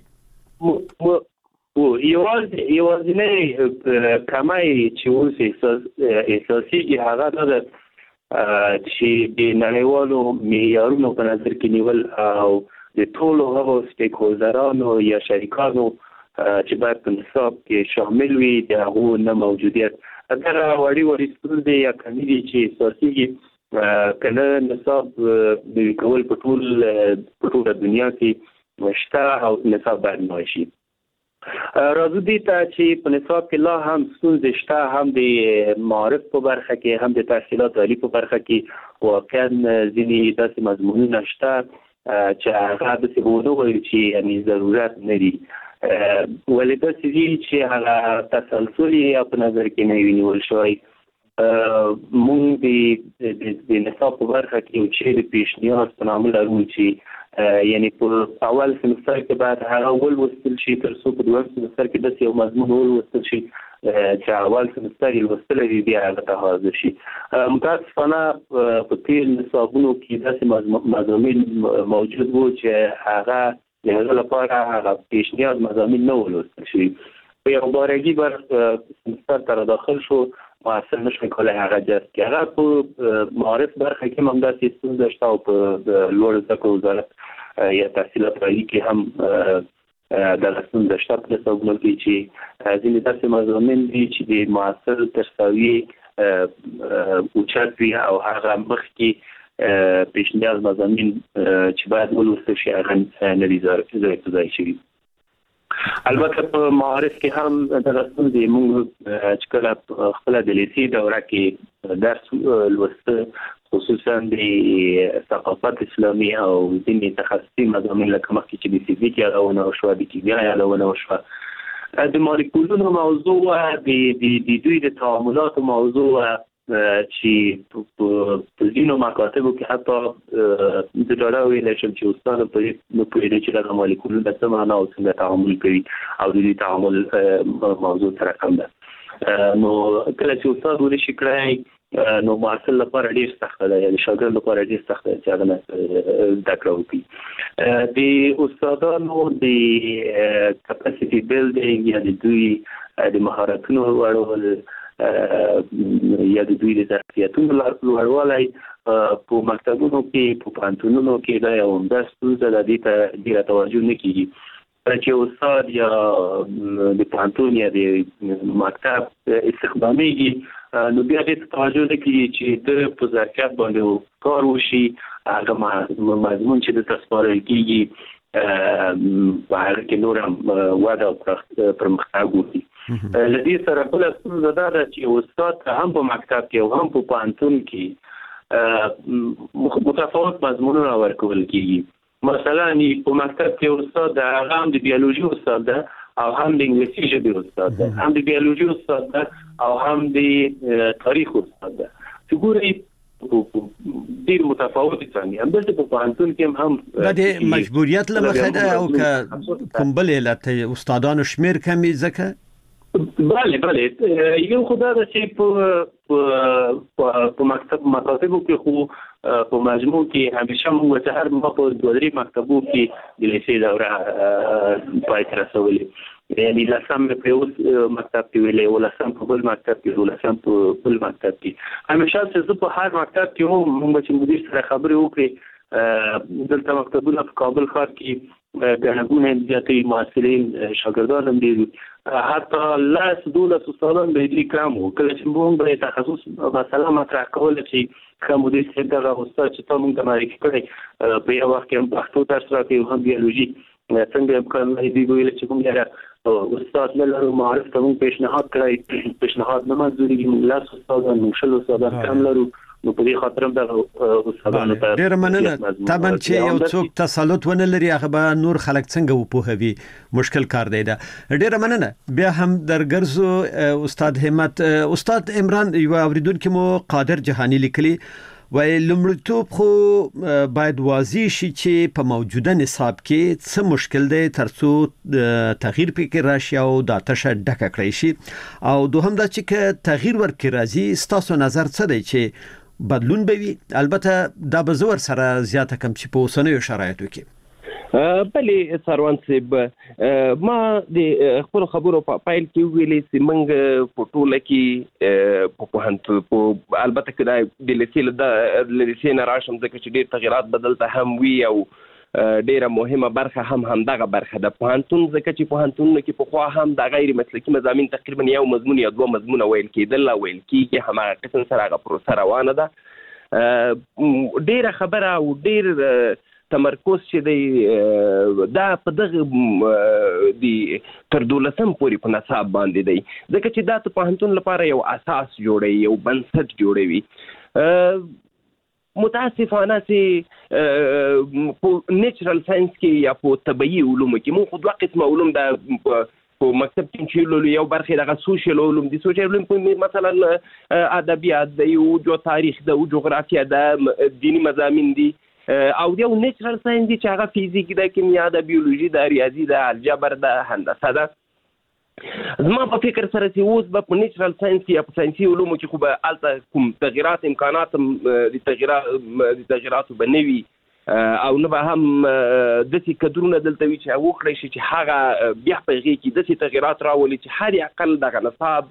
و یوازې یوازې نه کمای چې اوس اساسي هغه ده چې د نړیوالو معیارونو په نظر کې نیول او د ټولو هغو سټیک هولډرانو یا شریکانو چې باید په نصاب کې شامل وي د هغو نه موجودیت. دغه وړي وړي ستونزې یا کمی دي چې اساسي کله نصاب نوي کول په ټول په ټوله دنیا کې شته او نصاب باید نوی شي. راځو دي ته چې په نصاب کې لا هم ستونزې شته، هم د معارف په برخه کې هم د تحصیلات عالی په برخه کې واقعا ځینې داسې مضمونونه شته چې هغه داسې ونه وایو چې یعنی ضرورت نه دي، ولې داسې دي چې هغه تسلسل یې په نظر کې نه وي نیول شوی. مونږ د نصاب په برخه کې یو چې د پیش نیاز په نامه لرو چې یعنی په اول سمستر کې باید هغه ولوستل شي تر څو په دویم سمستر کې داسې یو مضمون ولوستل شي چې اول سمستر یې لوستل وي بیا هغه ته حاضر شي. متاسفانه په تېر نصابونو کې داسې مضامین موجود وو چې هغه د هغه لپاره هغه پیش نیاز مضامین نه ولوستل شي. په یو بارګي بر سمستر ته داخل شو مؤثر نشو کولای هغه جذب کړي. هغه په معارف برخه کې هم داسې ستونزه شته او په لوړ زده کړو وزارت یا تحصیلات عالی کې هم دغه ستونزه شته په نصابونو کې چې ځینې داسې مضامین دي چې د مؤثر ترساوي اوچت وي او هغه مخکې پیش نیاز مضامین چې باید ولوستل شي هغه نه دي ځای شوي. البته په معارف کې هم د ستونزې موږ چې کله خپله د لیسې دوره کې درس لوسته خصوصا د ثقافت اسلامي او ځینې تخصصي مضامین لکه مخکې چې د فزیک یادونه وشوه، د کیمیا یادونه وشوه، د مالیکولونو موضوع د دوی د تعاملاتو موضوع چې په ځینو مکاتبو کې حتی د ډاډه ویلی شم چې استاد په دې نه پوهېده چې دغه مالیکولونه څه معنا او څنګه تعامل کوي او د دې تعامل موضوع سره کم ده. نو کله چې استاد ونشي کړی نو محصل لپاره ډیر سخت دی، یعنی شاګرد لپاره ډیر سخت دی چې هغه زده کړه وکړي. د استادانو د کپاسټي بیلډینګ یا د دوی د مهارتونو لوړول یا د دوی د ظرفیتونو لوړوالی په مکتبونو کې په پوهنتونونو کې دا یو عمده ستونزه ده، دې ته ډېره توجه نه کېږي. چې استاد یا د پوهنتون یا د مکتب استخدامیږي نو بیا دې ته توجه نه کېږي چې د په ظرفیت باندې کار وشي، هغه مضمون چې د سپارل کېږي په هغه کې نور هم وده او پرمختګ وکړي. له دې سره بله ستونزه دا ده چې استاد هم په مکتب کې او هم په پوهنتون کې متفاوت مضمونونه ورکول کېږي. مثلا په مکتب کې استاد د هغه هم د بیولوژي استاد ده او هم د انګلیسي ژبې استاد ده، هم د بیولوژي استاد ده او هم د تاریخ استاد ده. چې ګورئ ډېر متفاوت څنګه هم دلته په پوهنتون کې هم د مجبوریت له مخې ده او که کوم بل علت استادانو شمیر کمی ځکه بله بله یو خدا ده چې په په مکتب مکاتبو کې خو په مجموع کې همیشه موږ ته هر ما په دوه درې مکتبو کې د لیسې دوره پای ته رسولې، یعنی لسم په یو مکتب کې ویلې او لسم په بل مکتب کې او لسم په بل مکتب کې. همیشه چې زه په هر مکتب کې هم موږ چې مدیر سره خبرې وکړې، دلته مکتبونه په کابل ښار کې ګڼه زیاتې محصلین شاګردان هم ډېر حتی لاس دولس استادان به دې کم وو. کله چې موږ به تخصص مسله مطرح کوله چې ښه مدیر صاحب دغه استاد چې تا موږ ته معرفي کړی په یو وخت کې هم پښتو درس راکوي او هم بیولوژي څنګه امکان لري دوی ویل چې موږ یاره استاد نه لرو، معارف ته موږ پیشنهاد کړی، پیشنهاد نه منظورېږي، موږ لس استادان موږ شل استادان کم لرو. نو په دې خاطر هم د استادانو ته ډېره مننه. طبعا چې یو څوک تسلط ونه لري هغه به نور خلک څنګه وپوهوي، مشکل کار دی. دا ډېره مننه. بیا هم درګرځو استاد همت. استاد عمران یو اوریدونکو مو قادر جهانی لیکلي وای لومړیتوب خو باید واضح شي چې په موجوده نصاب کې څه مشکل دی ترڅو تغییر پکې راشي او دا تشه ډکه کړی شي، او دوهم دا چې تغییر ورکړي راځي ستاسو نظر څه دی چې بدلون به وي؟ البته دا به زور سره زیاته کم چې په اوسنیو شرایطو کې. بلې سروان صاحب ما د خپل خبرو په پایل کې ویلې چې موږ په ټوله کې په پوهنتون په البته که د لیسې له لیسې نه راشم ځکه چې ډېر تغیرات بدلته هم وي او ډیره مهمه برخه هم همدغه برخه ده پوهنتون، ځکه چې پوهنتونونو کې پخوا هم د غیر مسلکي مضامین تقریبا یو مضمون یا دوه مضمونه ویل کېدل او ویل کېږي، هماغه قسم سره هغه پروسه روانه ده. ډیره خبره او ډیر تمرکز چې دی دا په دغه دی تر دولسم پورې په نصاب باندې دی، ځکه چې دا د پوهنتون لپاره یو اساس جوړوي، یو بنسټ جوړوي. متاسفانه چې په نیچرل ساينس کې یا په طبيعي علومو کې موږ خو دوه قسمه علوم د په مکتب کې چې لولو یو برخه دغه سوشل علوم دي، سوشل علوم په مثلا ادبیات دی او جو تاریخ دی او جغرافیا د دینی مضامین دي، او یو نیچرل ساينس دي چې هغه فزیک د کیمیا د بیولوژي د ریاضي د الجبر د هندسه ده. زما په فکر سره چې اوس به په نیچرل ساينس کې یا په ساينسي علومو کې خو به هلته کوم تغیرات امکانات د تغیرات د تغیراتو به نه وي او نه به هم داسې کدرونه دلته وي چې وکړی شي چې هغه بیا په هغې کې داسې تغیرات راولي چې هر اقل دغه نصاب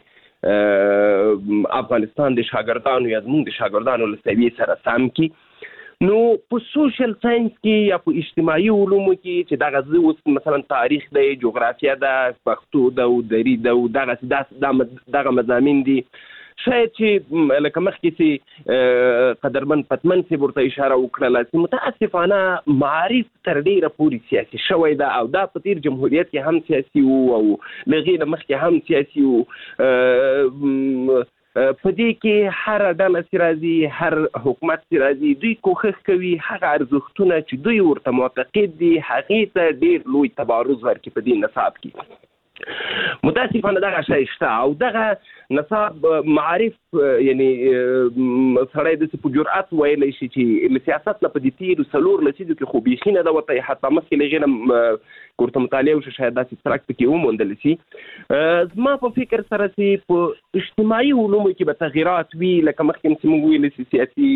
د افغانستان د شاګردانو یا زموږ د شاګردانو له سویې سره سم کړي. نو په سوشل ساينس کې یا په اجتماعي علومو کې چې دغه زه اوس مثلا تاریخ دی، جغرافیا ده، پښتو ده او دري ده او دغه دغه مضامین دي، شاید چې لکه مخکې چې قدرمن پتمن صاحب ورته اشاره وکړله چې متاسفانه معارف تر ډېره پورې سیاسي شوی ده او دا په تیر جمهوریت کې هم سیاسي وو او له هغې نه مخکې هم سیاسي وو. په دې کې هر ډله چې راځي، هر حکومت چې راځي، دوی کوښښ کوي هغه ارزښتونه چې دوی ورته معتقد دي هغې ته ډېر لوی تبارز ورکړي په دې نصاب کې. متاسفانه دغه شی شته او دغه نصاب معارف یعنی سړی داسې په جرأت ویلی شي چې له سیاست نه په دې تېرو څلور لسیزو کې خو بیخي نه ده ورته حتی مخکې له هغې نه کورته مطالعه وشي شاید داسې څرک پکې وموندل شي. زما په فکر سره چې په اجتماعي علومو کې به تغیرات وي، لکه مخکې چې موږ ویل چې سیاسي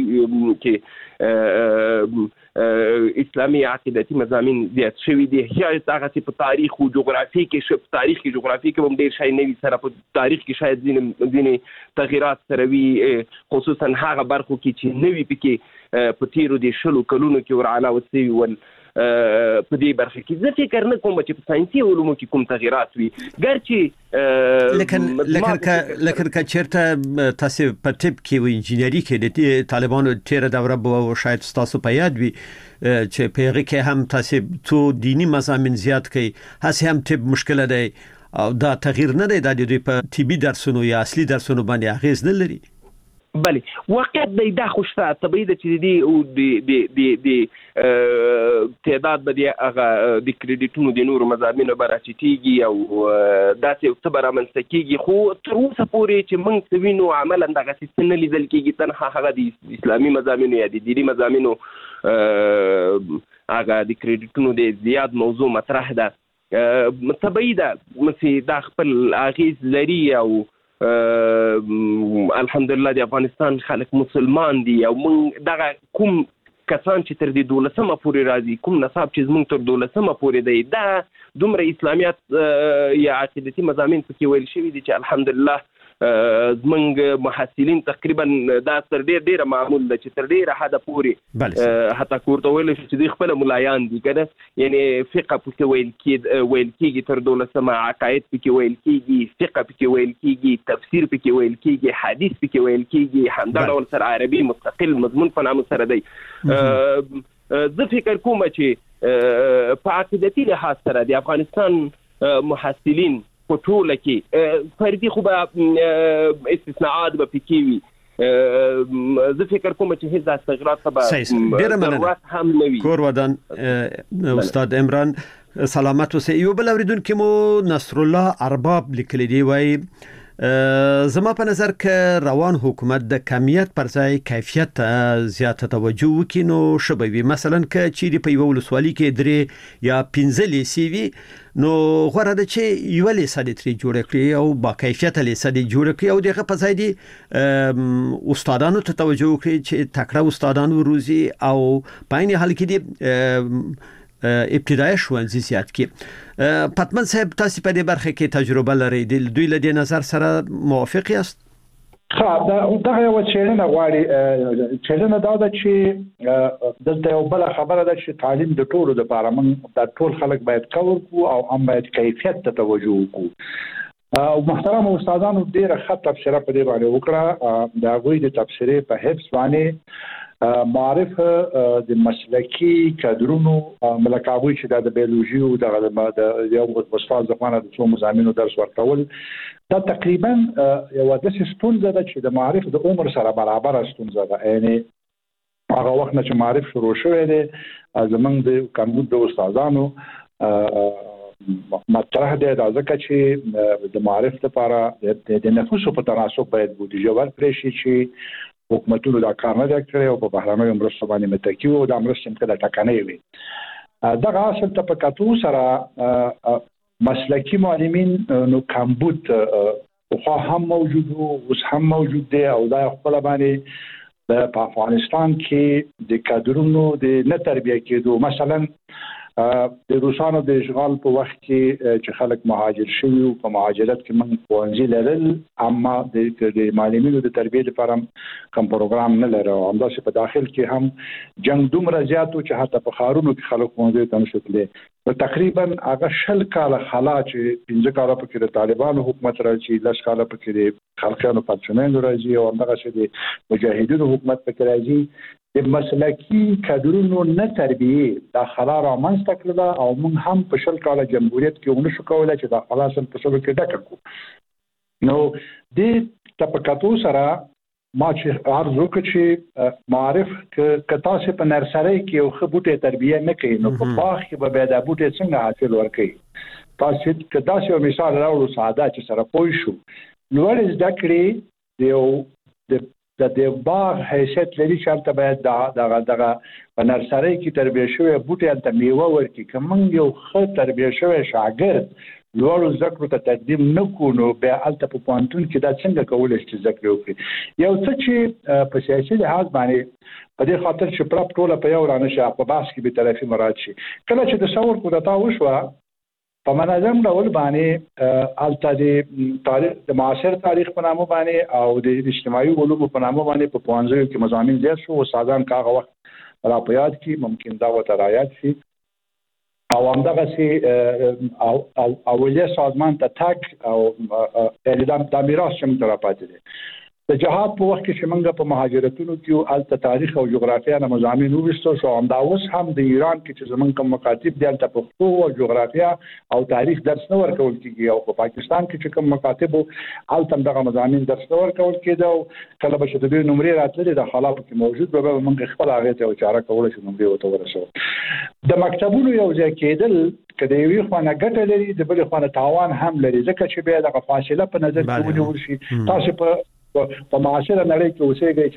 کې اسلامي عقیدتي مضامین زیات شوي دي، یا هغسې په تاریخ او جغرافي کې په تاریخ کې جغرافي کې هم ډېر شی نه وي سره، په تاریخ کې شاید ځینې ځینې تغیرات سره وي، خصوصا هغه برخو کې چې نه وي پکې په تېرو د شلو کلونو کې ور علاوه شوي ول په دې برخه کې. زه فکر نه کوم چې په ساينسي علومو کې کوم تغیرات وي، ګرچې لکن لکن ک لکن ک چیرته تاسو په ټیپ کې و انجینری کې د طالبانو تیر دوره بو او شاید تاسو په یاد وي چې په هغه کې هم تاسو تو دینی مضامین زیات کوي، هڅه هم ټیپ مشکل دی او دا تغییر نه دی د دوی په طبي درسونو یا اصلي درسونو باندې اغیز نه لري. بله واقعیت دی دا خو شته، طبیعي ده چې دی او د د د تعداد به د هغه د کریډیټونو د نورو مضامینو به راټیټېږي او داسې یو څه به رامنځته کېږي، خو تر اوسه پورې چې موږ څه وینو عملا دغسې څه نه لیدل کېږي. تنها هغه د اسلامي مضامینو یا د دیني مضامینو هغه د کریډیټونو د زیات موضوع مطرح ده. طبیعي ده چې دا خپل اغیز لري او الحمدلله د افغانستان خلک مسلمان دي او موږ دغه کوم کسان چې تر دې دولسمه پورې راځي، کوم نصاب چې زموږ تر دولسمه پورې دی، دا دومره اسلامیت یا عقیدتي مضامین پکې ویل شوي دي چې الحمدلله زموږ محصلین تقریبا دا تر ډېر ډېره معمول ده چې تر ډېره حده پورې حتی کورته ویلی شو چې دوی خپله ملایان دي که نه، یعنې فقه پکې ویل ویل کېږي تر دولسمه، عقاید پکې ویل کېږي، فقه پکې ویل کېږي، تفسیر پکې ویل کېږي، حدیث پکې ویل کېږي، همدا ډول سره عربي مستقل مضمون په نامه سره دی. زه فکر کوم چې په عقیدتي لحاظ سره د افغانستان محصلین په ټوله کې فردي خو به استثناءات به پکې وي، زه فکر کوم چې هیڅ داسې تغیرات به ضرورت هم نه وي. کور ودان استاد عمران سلامت اوسئ. یو بل اوریدونکو مو نصر الله ارباب لیکلی دی، وایي زما په نظر که روان حکومت د کمیت پر ځای کیفیت زیاته توجه وکړي نو ښه به وي. مثلا که چیرې په یوه ولسوالي کې درې یا پنځه لیسې وي نو غوره ده چې یوه لیسه دې ترې جوړه کړي او با کیفیته لیسه دې جوړه کړي او دغه په ځای دې استادانو ته توجه وکړي چې تکړه استادان وروزي او په عین حال کې دې ابتدایي ښوونځي زیات کړي. پتمن صاحب تاسو په دې برخه کې تجربه لرئ، دوی له دې نظر سره موافق یاست؟ ښه، دا دغه یوه څېړنه غواړي. څېړنه دا ده چې دلته یو بله خبره ده چې تعلیم د ټولو دپاره موږ دا ټول خلک باید کور کړو او هم باید کیفیت ته توجه وکړو. او محترم استادانو ډېره ښه تبصره په دې باندې وکړه. د هغوی د تبصرې په حفظ باندې معرف د مسلکی کادرونو ملک هغوی چې د بیولوژي او د یو استاد ځخوانه د څو مضامینو درس ورکول، دا تقریبا یو داسې ستونزه ده چې د معرف د عمر سره برابر ستونزه ده. یعنی هغه وخت نه چې معرف شروع شوی دی زمونږ د کمبود د استادانو مطرح دی، دا ځکه چې د معرف لپاره د نفوسو په تناسب باید بودیجه ورکړی شي چې حکومتونو دا کار نه دی کړی او په بهرنیو مرستو باندې متکي وو، دا مرستې هم کله ټکنۍ وي. دغه اصل ته په کتو سره مسلکي معلمین نو کمبود پخوا هم موجود و، اوس هم موجود دی او دا خپله باندې په افغانستان کې د کادرونو د نه تربیه کېدو، مثلا د روسانو د اشغال په وخت کې چې خلک مهاجر شوي او په مهاجرت کې موږ ښوونځي لرل، اما د معلمینو د تربیې لپاره کوم پروګرام نه لرو. همداسې په داخل کې هم جنګ دومره زیات و چې حتی په ښارونو کې خلک ښوونځیو ته نشو تللی. تقریبا هغه شل کاله خلا چې پنځه کاله پکې د طالبانو حکومت راځي، لس کاله پکې د خلقیانو پرچمینو راځي او همدغسې د مجاهدینو حکومت پکې راځي، د مسلکي کادرونو نه تربیې دا خلا رامنځته کړله او موږ هم په شل کاله جمهوریت کې ونشو کولی چې دا خلا اصل په سلو کې ډکه کړو. نو دې ته په کتو سره ما چې عرض وکړ چې معرف که تاسو په نرسرۍ کې یو ښه بوټی تربیه نه کوي نو په باغ کې به بیا دا بوټی څنګه حاصل ورکوي. تاسو که داسې یو مثال راوړو ساده چې سره پوه شو، لوړې زده کړې د یو د د دې باغ حیثیت لري چې باید دغه دغه په نرسري کې تربیه شوی بوټي ته میوه ورکړي. کوم یو ښه تربیه شوی شاګرد لوړو زده کړو ته تقدیم نه کړو بیا هلته په پوهنتون کې دا څنګه کولی شي زده کړې وکړي. یو څه چې په سیاسي لحاظ باندې په دې خاطر چې پرپ ټوله په یو رانه شي په بحث کې بېطرفي مراعات شي. کله چې د ثور کودتا وشوه په منظم ډول باندې هلته د تاریخ د معاصر تاریخ په نامه باندې او د اجتماعي علومو په نامه باندې په پوهنځیو کې مضامین زیات شو. استادان که هغه وخت را په یاد کړي ممکن دا ورته رایاد شي او همدغسې او اولیه سازمان ته تګ او یعنې دا میراث چې موږ ته راپاتې دی. د جهاد په وخت کې چې موږ په مهاجرتونو کې هلته تاریخ او جغرافیه نه مضامین وویستو شو. همدا اوس هم د ایران کې چې زموږ کوم مکاتب دي هلته پښتو او جغرافیه او تاریخ درس نه ورکول کېږي او په پاکستان کې چې کوم مکاتب هلته هم دغه مضامین درس نه ورکول کېده او کله به چې د دوی نمرې راتللې د حالا پکې موجود به به موږ خپل هغې ته یو چاره کولی شو نمرې ورته ورسوو. د مکتبونو یو ځای کېدل که د یوې خوا نه ګټه لري د بلې خوا نه تاوان هم لري ځکه چې بیا دغه فاصله په نظر کې ونیول شي. تاسو په په معاصره نړۍ کې اوسېږئ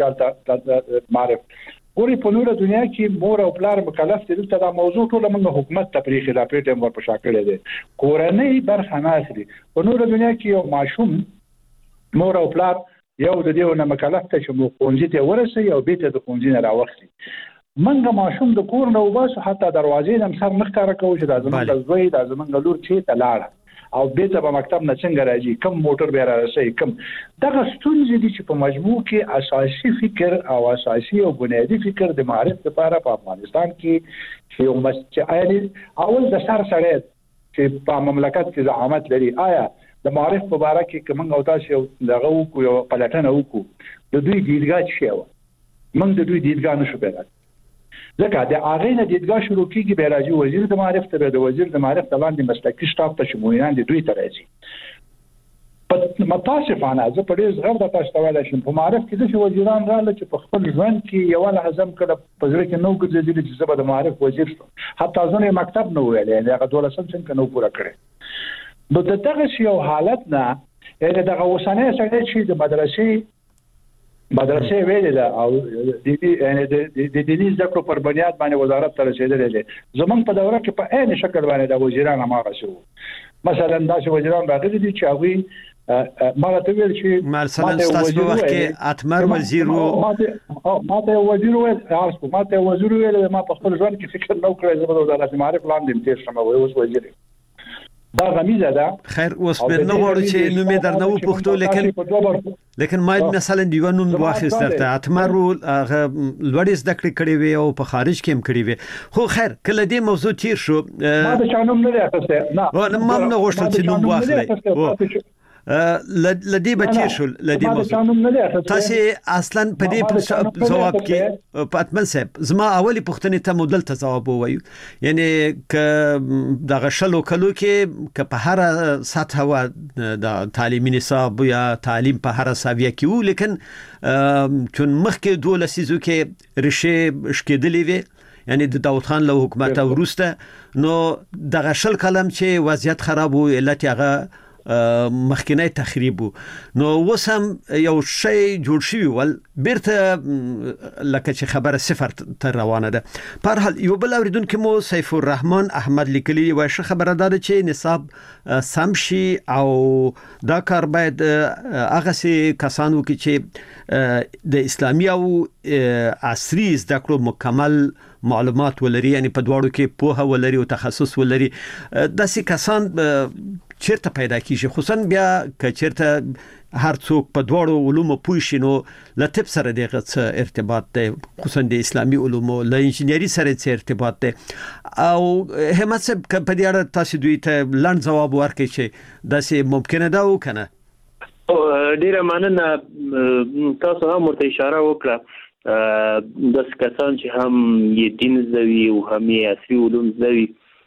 چې معرف ګوري په نوره دنیا کې مور او پلار مکلف دي. دلته دا موضوع ټوله موږ حکومت ته پرېښې دا پرې ټایم ورپشا کړی دی. کورنۍ برخه نه اخلي. په نوره دنیا کې یو ماشوم مور او پلار یو د دې نه مکلف ته چې موږ ښوونځي ته ورسوي او بېرته د ښوونځي نه راوخلي. موږ ماشوم د کور نه وباسو حتی دروازې نه هم سر نه ښکاره کوو چې دا زموږ زوی دا زموږ لور چېرته لاړه او بیرته په مکتب نه څنګه راځي کم موټر بیا رارسوي کم. دغه ستونزې دي چې په مجموع کې اساسي فکر او اساسي او بنیادي فکر د معرف لپاره په افغانستان کې چې یو مسجد اول د سر سړی چې په مملکت کې زعامت لري آیا د معرف په باره کې که موږ او تاسو دغه وکړو یو پلټنه وکړو د دوی دیدګاه څه شی وه موږ د دوی دیدګاه نشو پیدا ځکه د هغې نه دیدګاه شروع کېږي بیا راځي وزیر د معرف ته د وزیر د معرف د لاندې مسلکي شټاف ته چې معینان دي دوی ته راځي. په متاسفانه زه په ډېر زغم د تاسو ته ویلی شم په معرف کې داسې وزیران راغله چې په خپل ژوند کې یوه لحظه هم کله په زړه کې نه وګرځېدلي چې زه به د معرف وزیر شم. حتی ځینې یې مکتب نه ویلی یعنې هغه دولسم صنف نه و پوره کړی. نو د دغسې یو حالت نه یعنې دغه اوسنی سړی چې د مدرسې مدرسې ویلې ده او د دیني زده کړو پر بنیاد باندې وزارت ته رسېدلی دی. زموږ په دوره کې په عین شکل باندې د وزیران هماغسې وو. مثلا داسې وزیران راغلي دي چې هغوی ما راته ویل چې مثلا ستاسو په وخت کې اتمر وزیر وو ما ته یو وزیر ویل ما ته یو وزیر ویل ما په خپل ژوند کې فکر نه کړی زه به د وزارت معارف لاندې تېر شم او اوس وزیر دا غمیزه ده. خیر اوس به نه غواړو چې نوم یې در نه وپوښتو لیکن لیکن ما مثلا دیو نوم واخیست درته اتمر هغه لوړې زده کړې کړې وې او په خارج کې هم کړې وې. خو خیر کله دې موضوع تیر شو ما د چا نوم نه دی اخیستی نه ما نه غوښتل چې نوم واخلئ لدی بچی شو لدی موضوع تاسو اصلا په دې جواب کې پاتمن صاحب زما اولی پوښتنه ته مودل ته جواب وایو یعنی ک دغه شلو کلو کې ک په هر سطح و د تعلیمي نصاب یا تعلیم په هر ساویه کې و لیکن چون مخکې دوه لسیزو کې رشه شکېدلې وي یعنی د داوود خان له حکومت ورسته نو دغه شل کلم چې وضعیت خراب و علت هغه مخکنی تخریب نو وسم یو شی جوړ شوی ول بیرته لکه چې خبره صفر ته روانه ده. په هر حال یو بل اوریدونکو مو سیف الرحمن احمد لیکلی و ش خبره ده چې نصاب سم شي او دا کار باید هغه سي کسانو کې چې د اسلامي او عصري زده کړو مکمل معلومات ولري یعنی په دواړو کې پوهه ولري او تخصص ولري داسې کسان چیرته پیدا کیږي خصوصا بیا که چیرته هر څوک په دواړو علومو پوه شي نو له طب سره دغه څه ارتباط دی خصوصا د اسلامي علومو له انجینری سره څه ارتباط دی او همت صاحب په دې اړه تاسو دوی ته لاند جواب ورکړئ چې داسې ممکنه ده او کنه. ډیره مننه تاسو هم ورته اشاره وکړه د کسان چې هم یې دین زوی او هم یې عصري علوم زوی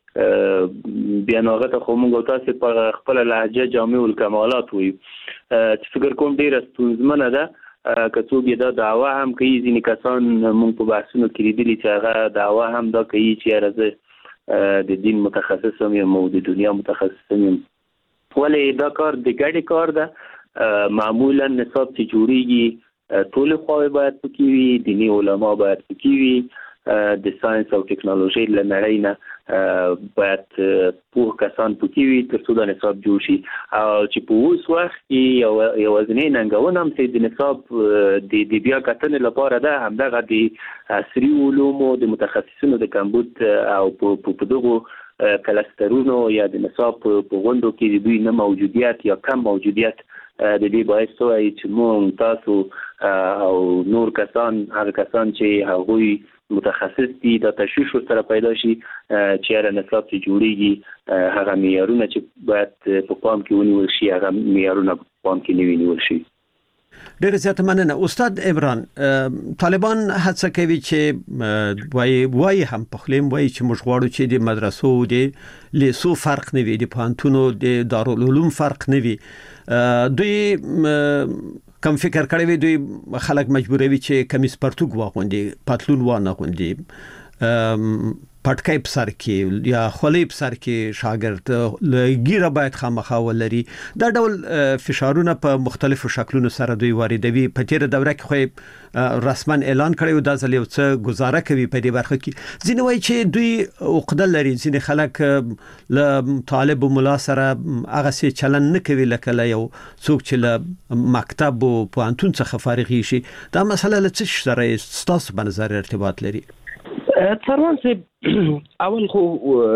بیانوغه ته خو موږ تاسو په خپل لهجه جامع الکمالات وي چې فکر کوم ډیره ستونزمنه ده که څوک یې دا دعوا هم کوي ځینې کسان موږ په بحثونو کې لیدلي چې هغه دعوا هم دا کوي چې یاره زه د دین متخصص یم او د دنیا متخصص یم ولې دا کار د ګډې کار ده. معمولا نصاب چې جوړیږي ټول خواوې باید پکې وي، دینی علما باید پکې وي، د ساينس او ټکنالوژي له نړۍ نه باید پوه کسان پکې وي تر څو د نصاب جوړ شي. او چې په اوس وخت کې یو ځینې ننګونه هم چې د نصاب د بیا کتنې لپاره ده، همدغه د عصري علومو د متخصصینو د کمبود او په دغو کلسترونو یا د نصاب په غونډو کې د دوی نه موجودیت یا کم موجودیت د دې باعث شوی چې موږ تاسو او نور کسان هغه کسان چې هغوی متخصص دي د تشویش سره پیدا شي چې هر نصاب چې جوړیږي هغه معیارونه چې باید په پام کې ونیول شي هغه معیارونه په پام کې نه ونیول شي. ډېر زیات مننه. استاد عمران، طالبان هڅه کوي چې وای وای هم په خلیم وای چې موږ غواړو چې د مدرسو د لیسو فرق نه وي، د پوهنتونو د دارالعلوم فرق نه وي. دوی کم فکر کړی وي دوی خلک مجبوروي چې کمیس پرتوګ واغوندي، پتلون وانه غوندي، پټکای په سر کې یا خولۍ په سر کې شاګرد لګیره باید خامخا ولري. دا ډول فشارونه په مختلفو شکلونو سره دوی واردوي. په تیر دوره کې خو رسما اعلان کړی و دا ځل یو څه گزاره کوي په دې برخه کې. ځینې وایي چې دوی عقده لري، ځینې خلک له طالب او ملا سره هغه څه چلن نه کوي لکه له یو څوک چې له مکتب او پوهنتون څخه فارغ شي. دا مسله له څه سره ستاسو په نظر ارتباط لري؟ څاروان صاحب اول خو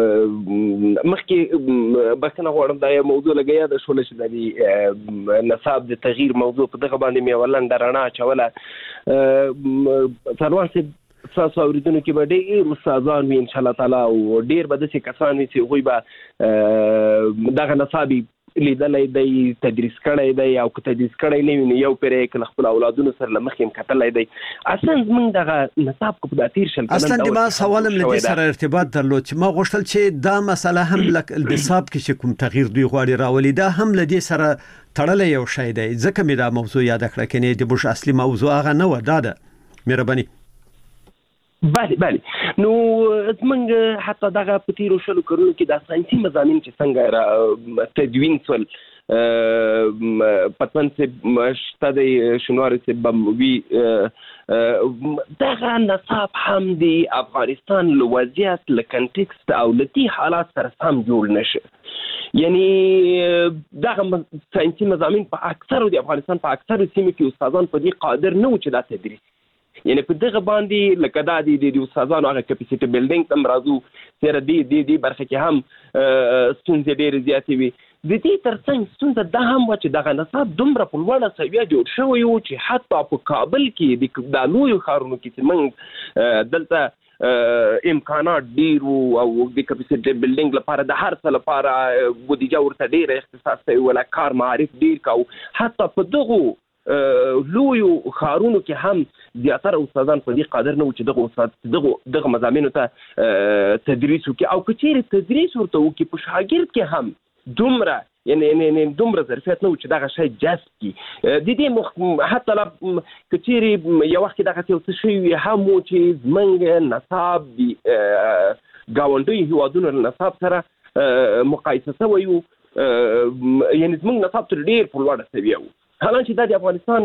مخکې بخښنه غواړم دا یو موضوع لګیا د شوله چې د نصاب د تغییر موضوع په دغه باندې مې ولنډ رڼا اچوله. څاروان صاحب تاسو اوریدونکو کې به ډېر استادان وي ان شاء الله تعالی او ډېر به داسې کسان وي چې هغوی به دغه نصابي لیدلی دی، تدریس کړی دی، او که تدریس کړی نه وي نو یو پیر یې که له خپلو اولادونو سره له مخکې هم کتلی دی. اصلا زموږ دغه نصاب که په دا تېر شل اصلا د ما سوال هم له دې سره ارتباط درلود چې ما غوښتل چې دا مسله هم لکه نصاب کې چې کوم تغییر دوی غواړي راولي دا هم له دې سره تړلی یو شی دی. ځکه مې دا موضوع یاده کړه، کنې د موږ اصلي موضوع هغه نه وه. دا ده مهرباني. بله بله نو زمونږ حتی دغه په تېرو شلو کلونو کې دا ساینسي مضامین چې څنګه تدوین سول پتمن صاحب شته دی، شنواري صاحب به وي، دغه نصاب هم د افغانستان له وضعیت له کنټکسټ او له دې حالات سره سم جوړ نشه. یعنی دغه ساینسي مضامین په اکثرو د افغانستان په اکثرو سیمو کې استادان په دې قادر نه وو چې دا تدریس. یعنی په دغه باندې لکه دا د استادانو هغه کپاسیټي بلډینګ ته هم راځو سره دې دې برخه کې هم ستونزې ډېرې زیاتې وي. د دې ترڅنګ ستونزه دا هم وه چې دغه نصاب دومره په لوړه سویه جوړ شوی و چې حتی په کابل کې د دا لویو ښارونو کې چې موږ دلته امکانات ډېر وو او د کپاسیټي بلډینګ لپاره د هر څه لپاره بودیجه ورته ډېره اختصاص شوې وله، کار معرف ډېر کوو. حتی په دغو لویو ښارونو کې هم زیاتره استادان په دې قادر نه وو چې دغه استاد دغه دغه مضامینو ته تدریس وکړي، او که چیرې تدریس ورته وکړي په شاګرد کې هم دومره یعنی دومره ظرفیت نه و چې دغه شی جذب کړي. د دې حتی که چیرې یو وخت کې دغه یو څه شوي هم و چې زموږ نصاب د ګاونډیو هېوادونو له نصاب سره مقایسه شوی و، یعنی زموږ نصاب تر ډېر په لوړه سویه و. حالانکه دا د افغانستان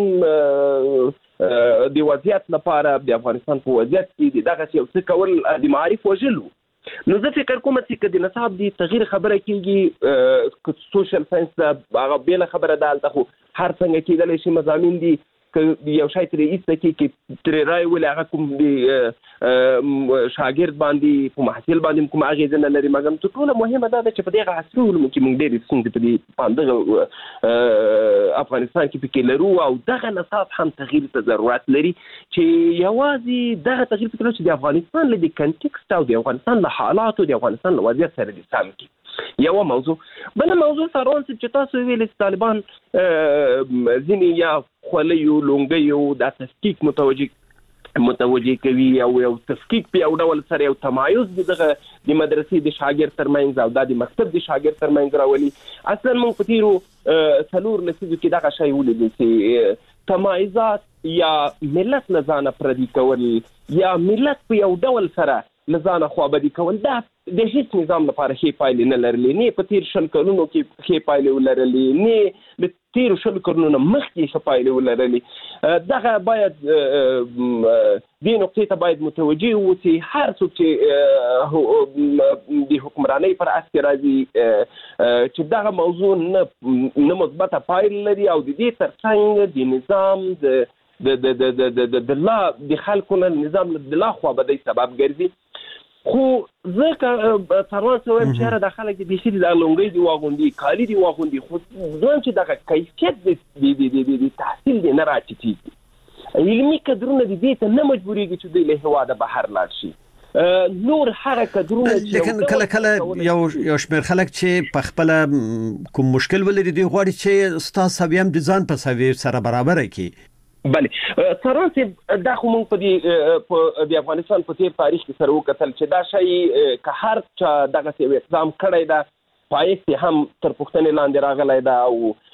د وضعیت لپاره د افغانستان په وضعیت کې دغه یو څه کول د معارف وژل و. نو زه فکر کوم چې که د نصاب د تغییر خبره کېږي، سوشل ساینس ده هغه بېله خبره ده، هلته خو هر څنګه کېدلی شي مضامین دي که یو شی ترې ایسته کړي کې ترې رایې ولې هغه کوم د شاګرد باندې په محصل باندې کوم اغېزه نه لري. مګر تر ټوله مهمه دا ده چې په دغه عصري علومو کې موږ ډېرې ستونزې په دې په همدغه افغانستان کې پکې لرو، او دغه نصاب هم تغییر ته ضرورت لري چې یوازې دغه تغییر فکر چې د افغانستان له د کنټکسټ او د افغانستان له حالاتو د افغانستان له وضعیت سره د سم کړي. یو موضوع. بله موضوع ساروان صاحب چې تاسو ویلې چې طالبان ځینې یا خولیو لونګیو دا تفکیک متوجه متوجه کوي او یو تفکیک په یو ډول سره یو تمایز دغه د مدرسې د شاګرد ترمنځ او د مکتب د شاګرد ترمنځ راولي. اصلا موږ په تیرو څلور لسیزو کې دغه شی ولیدل چې تمایزات یا ملت له ځانه پردي کول یا ملت په یو ډول سره له ځانه خوابدي کول دا د هیڅ نظام لپاره ښې پایلې نه لرلې، نه په تیر شل کلونو کې ښې پایلې ولرلې، نه د تیر شل کلونو نه مخکې ښې پایلې ولرلې. دغه باید دې نقطې ته باید متوجه اوسي. هر څوک چې د حکمرانۍ پر اس کې راځي چې دغه موضوع نه نه مثبته پایله لري او د دې ترڅنګ د نظام د د د د د د لا د خلکو نه نظام د لا خوا بدی سبب ګرځي. خو ځکه څاروان څه وایم چې د خلک د بيخي د لونګۍ دی واغوندي، کالي دی واغوندي، خو ځان چې دغه کیفیت د د تحصیل دی نه راټیټي. علمي کدرونه د دې ته نه مجبورېږي چې دوی له هېواده بهر لاړ شي. نور هغه کدرونه لیکن کله کله یو یو شمېر خلک چې په خپل کوم مشکل ولري دوی غواړي چې ستاسو سوي هم د ځان په سوي سره برابر کړي. بله څارون چې دا خو موږ په دې د افغانستان په تیر تاریخ کې سره وکتل چې دا شی که هر چا دغه څه اقدام کړی دا پایښت هم تر پوښتنې لاندې راغلی دا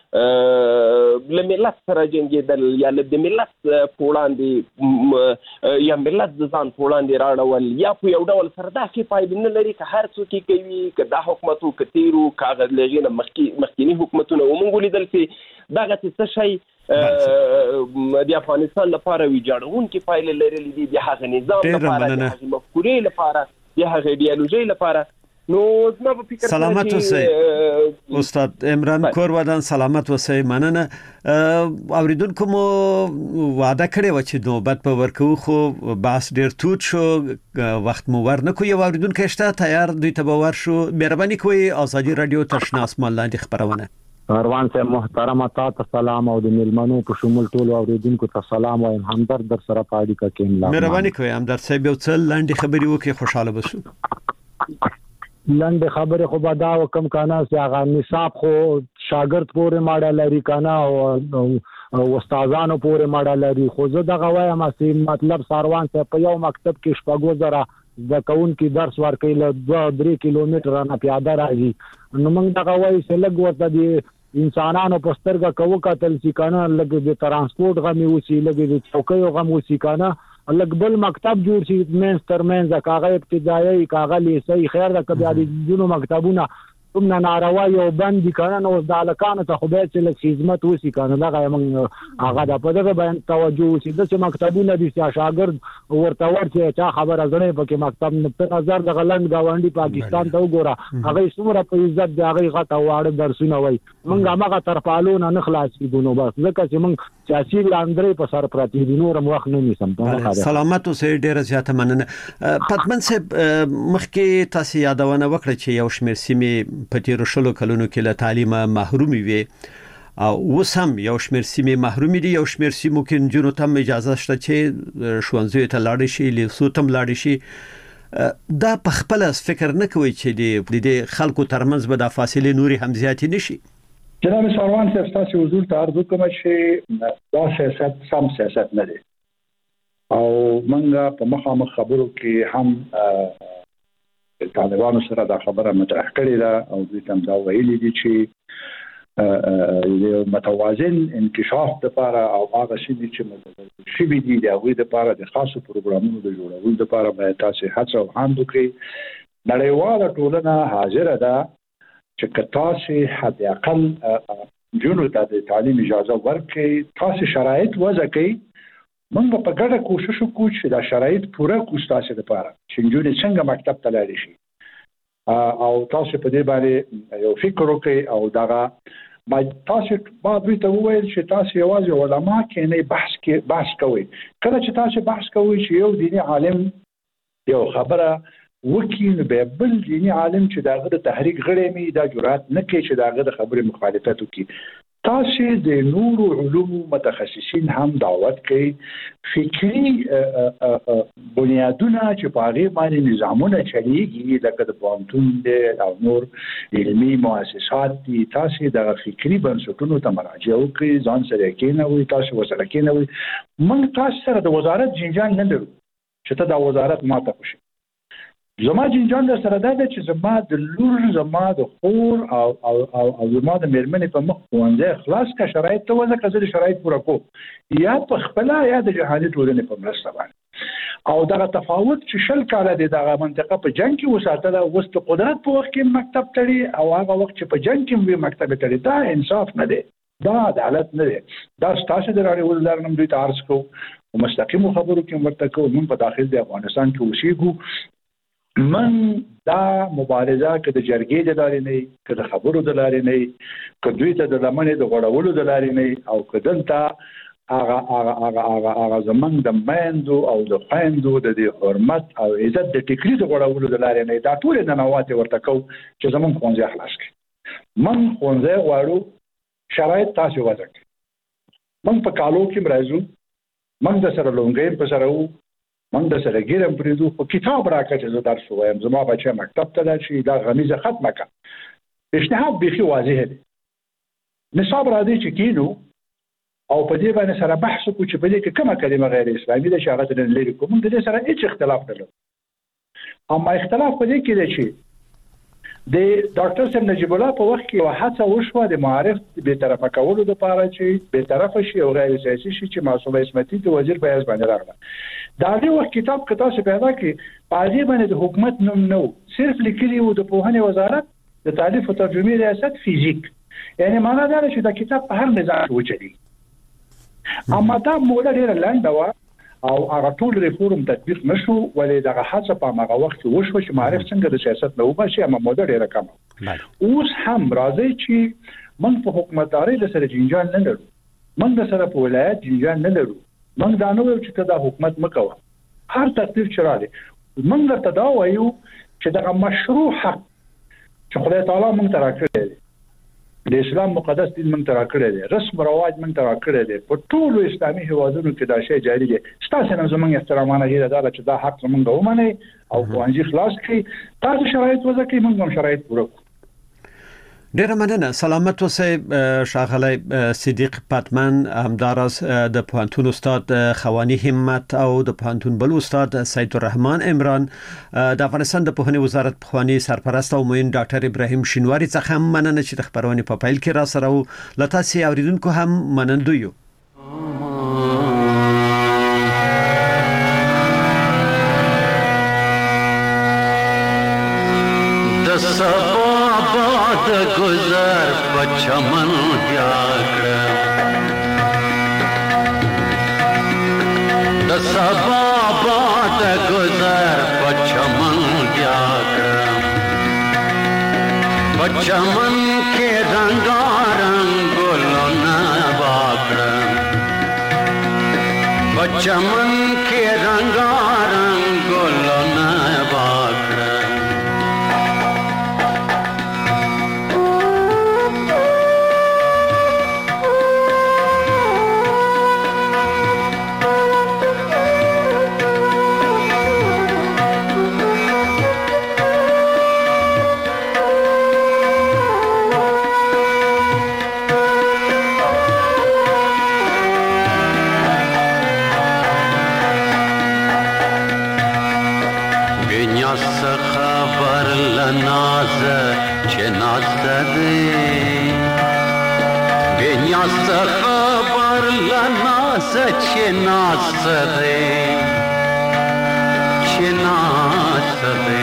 او له ملت سره جنګېدل یا د ملت په وړاندې یا ملت د ځان په وړاندې راړول یا په یو ډول سره دا ښې پایلې نه لري که هر څوک یې کوي، که دا حکومت و که تیر و که هغه له هغې نه مخکیني حکومتونه و. موږ ولیدل چې دغسې څه شی د افغانستان لپاره ویجاړونکې پایلې لرلې دي، د هغه نظام لپاره، د هغې مفکورې لپاره، د هغې ایډیالوژۍ لپاره. نو زما په فکر سلامت اوسئ استاد عمران کورودان، سلامت اوسئ. مننه. اوریدونکو مو وعده کړې و چې نوبت به ورکو خو بحث ډیر توت شو، وخت مو ورنکو. یو اوریدونکو شته تیار دوی ته به ورشو. مهرباني کوئ ازادي رادیو تشنا اسمان لاندې خبرونه. روان صاحب محترم تاسو سلام او د ملمنو په شمول ټول اوریدونکو ته سلام وایم. همدرد در سره پاډی کا کیم لا مهرباني کوئ همدرد صاحب یو څل لاندې خبري وکي خوشاله بسو. لاندې خبره خو به دا وکم کنه چې هغه نصاب خو شاګرد پورې ماډه لري کنه او استادانو پورې ماډه لري. خو زه دغه وایم چې مطلب ساروان ته په یو مکتب کې شپږ زره د کون کې درس ورکړي له دوه درې کیلومتره نه پیاده راځي. نو موږ دغه وایي چې لږ ورته د انسانانو په سترګه کوو کتل چې کنه لږ د ترانسپورت غمي وسی، لږ د چوکیو غم وسی، کنه لږ بل مکتب جوړ شي منځ تر منځ، کاغه ابتدایي کاغه لیسې خیر د کبیا د جنو مکتبونه کوم نه ناروا یو بندي کنه نو د الکانو ته خو به چې لږ خدمت وسی کنه دغه موږ هغه د په دغه باندې توجه وسی د چې مکتبونه دي چې شاګرد ورته ورته چا خبره غړې پکې مکتب نه په نظر د غلند گاونډي پاکستان ته وګوره هغه څومره په عزت دی هغه غته واړه درسونه وای موږ هغه تر پالونه نه خلاص کیدونو بس ځکه چې موږ سیاسي لاندې په سر پراتی دي نور وخت نه نیسم. سلامت اوسئ. ډیره زیاته مننه. پدمن صاحب مخکې تاسو یادونه وکړه چې یو شمېر سیمې په تیر شلو کلونو کې له تعلیم محرومي وي او اوس هم یو شمېر سیمې محرومي دي. یو شمېر سیمو کې نجونو ته اجازه شته چې ښوونځیو ته لاړ شي، لیسو ته لاړ شي. دا په خپل فکر نه کوي چې د دې خلکو ترمنځ به د فاصله نوري هم زیاتې نشي؟ جناب ساروان صاحب تاسو حضور ته عرض کوم چې دا سیاست سم سیاست نه دی او منګه په مخامخ خبرو کې هم طالبانو سره دا خبره مطرح کړې ده او دوی هم دا ویلي دي چې یو متوازن انکشاف لپاره او هغه شی چې شی دي د هغوی لپاره د خاصو پروګرامونو د جوړولو لپاره باید تاسو هڅه وکړئ. وکړي نړیواله ټولنه حاضر ده چې تاسو حد اقل جنو ته د تعلیم اجازه ورکړي، تاسو شرایط وضع کړئ. موږ په ګډه کوشش وکړو چې دا شرایط پوره کړو تاسو لپاره چې جنو څنګه مکتب ته لاړ شي او تاسو په دې باندې یو فکر وکړئ او دا ما تاسو ما دوی ته وویل چې تاسو یوازې علما کې نه بحث کې بحث کوئ. کله چې تاسو بحث کوئ چې یو دیني عالم یو خبره وکیل به بل دیني عالم چې داغه د تحریک غړي می دا جرأت نه کوي چې داغه د خبرې مخالفت وکړي. تاسو د نورو علوم متخصصین هم دعوت کوي، فکری بنیادونه چې په هغه باندې نظامونه چلیږي لکه د پوهنتون د او نور علمي مؤسسات دي. تاسو د فکری بنسټونو ته مراجعه وکړئ، ځان سره کېنوي، تاسو وسره کېنوي. موږ تاسو سره د وزارت جنجال نه لرو چې ته د وزارت ماته خوشي. زما جنجال در سره ده چې زما د لور زما د خور او او او, او زما د مېرمنې په مخ ښوونځی خلاص کا شرایط ته وځه که زه د شرایط پوره کوم یا په خپله یا د جهاني ټولنې په مرسته باندې. او دغه تفاوت چې شل کاله د دغه منطقه په جنگ کې وساتله اوس د قدرت په وخت کې مکتب تړي او هغه وخت چې په جنگ کې وي مکتب تړي دا انصاف نه دی دا عدالت نه دی دا ستاسو د راډیو ولدارنم دوی ته عرض کوو او مستقیم خبرو کې ورته کوو موږ په داخل د افغانستان کې اوسېږو من دا مبارزه که د جرګې د لارې نه که د خبرو د لارې نه که دوی ته د لمنې د غوړولو د لارې نه او که دلته هغه هغه هغه هغه هغه زمونږ د میندو او د خویندو د دې حرمت او عزت د ټیکري د غوړولو د لارې نه دا ټولې ننواتې ورته کوو چې زمونږ ښوونځی خلاص کړي من ښوونځی غواړو شرایط تاسو وضع کړئ من په کالو کې راځو من د سره لونګۍ په سره وو من د سره ګیرم پریدو خو کتاب راکړه چې زه درس وایم زما بچی مکتب ته لاړ شي دا غمیزه ختمه کړه پیشنهاد بیخي واضح دی نصاب را دي چې کینو او په دې باندې سره بحث وکړو چې په دې کې کومه کلمه غیر اسلامي ده چې هغه ترې لري کوم د دې سره هیڅ اختلاف نه لرو اما اختلاف په دې کې دی چې د ډاکټر صاحب نجیب الله په وخت کې وحڅه وشوه د معارف به طرفه کولو لپاره چې به طرفه شي او غیر سیاسي شي چې معصومه اسمتي د وزیر په حساب باندې راغله دا د وخت کتاب کتاب څخه پیدا کړي پاجي باندې د حکومت نوم نو صرف لیکلي وو د پوهنې وزارت د تالیف او ترجمه ریاست فزیک یعنی معنا دا چې دا کتاب په هر نظام وچلی اما دا مولا ډیر لاندې و او هغه ټول ریفورم تطبیق نشو ولې دغه حادثه په هغه وخت وشو چې معرف څنګه د سیاست نه وبشي اما موده ډیره کم اوس هم راځي چې من په حکومتداري د سره جنجال نه لرو من د سره په ولایت جنجال نه لرو من دا نو چې دا حکومت مکوه هر تقدیر چراله من درته دا وایو چې دغه مشروع حق چې خدای تعالی مونږ ته راکړی دی د اسلام مقدس دین مونږ ته راکړی دی رسم رواج مونږ ته راکړی دی په ټولو اسلامي هیوادونو کې دا شی جاری دی ستاسو نه زمونږ احترامانه هیله ده چې دا حق زمونږ ومني او ښوونځي خلاص کړي تاسو شرایط وضع کړئ موږ هم شرایط پوره کړو ډیره مننه سلامت اوسئ ښاغلی صدیق پتمن همداراز د پوهنتون استاد خوانی همت او د پوهنتون بل استاد سید الرحمن عمران د افغانستان د پوهنې وزارت پخوانی سرپرست او معین ډاکټر ابراهیم شینواری څخه هم مننه چې د خبرونه په پیل کې را سره وو لتاسي اوریدونکو هم منندو یو د سبا د گذر بچمن دیاکړه د سبا باد گذر بچمن دیاکړه بچمن کې رنگارنګ ګلونه واکړه بچمن کې رنگارنګ ګلونه واکړه خبر لناس چه ناس ده چه ناس ده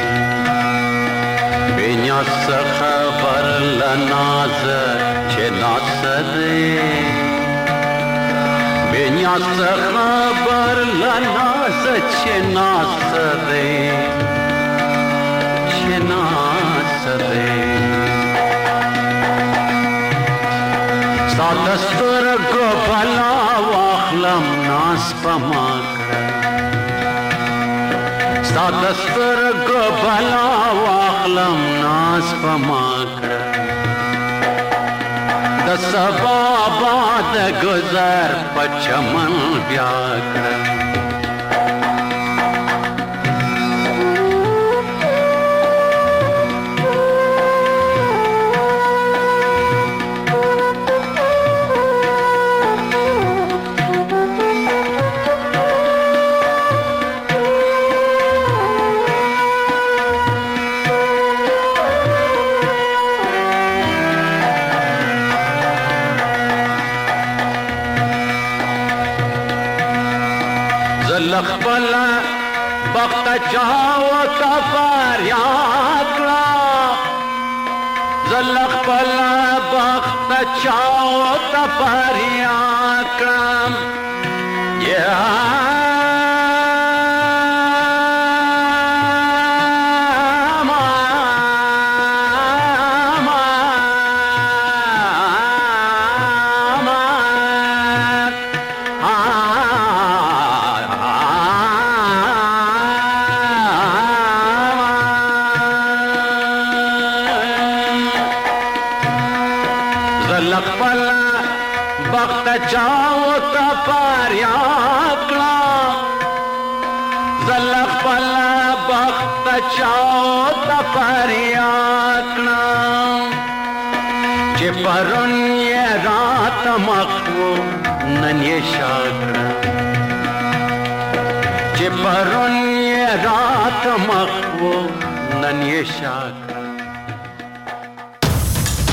بینیاس خبر لناس چه ناس ده بینیاس خبر لناس چه ناس ده چه ناس ده دستور کو بلا واخلم ناس پما کړه ستا دستور کو بلا واخلم ناس پما کړه د سبا باد گذر پچمن بیا کړه بخت چاو تفریا کړم زلخ پلا بخت چاو تفریا کړم یا چاو تفریا کړم زلخ پلا بخت چاو تفریا کړم چې پرون یې رات مخو نن یې شاکړه چې پرون یې رات مخو نن یې شاکړه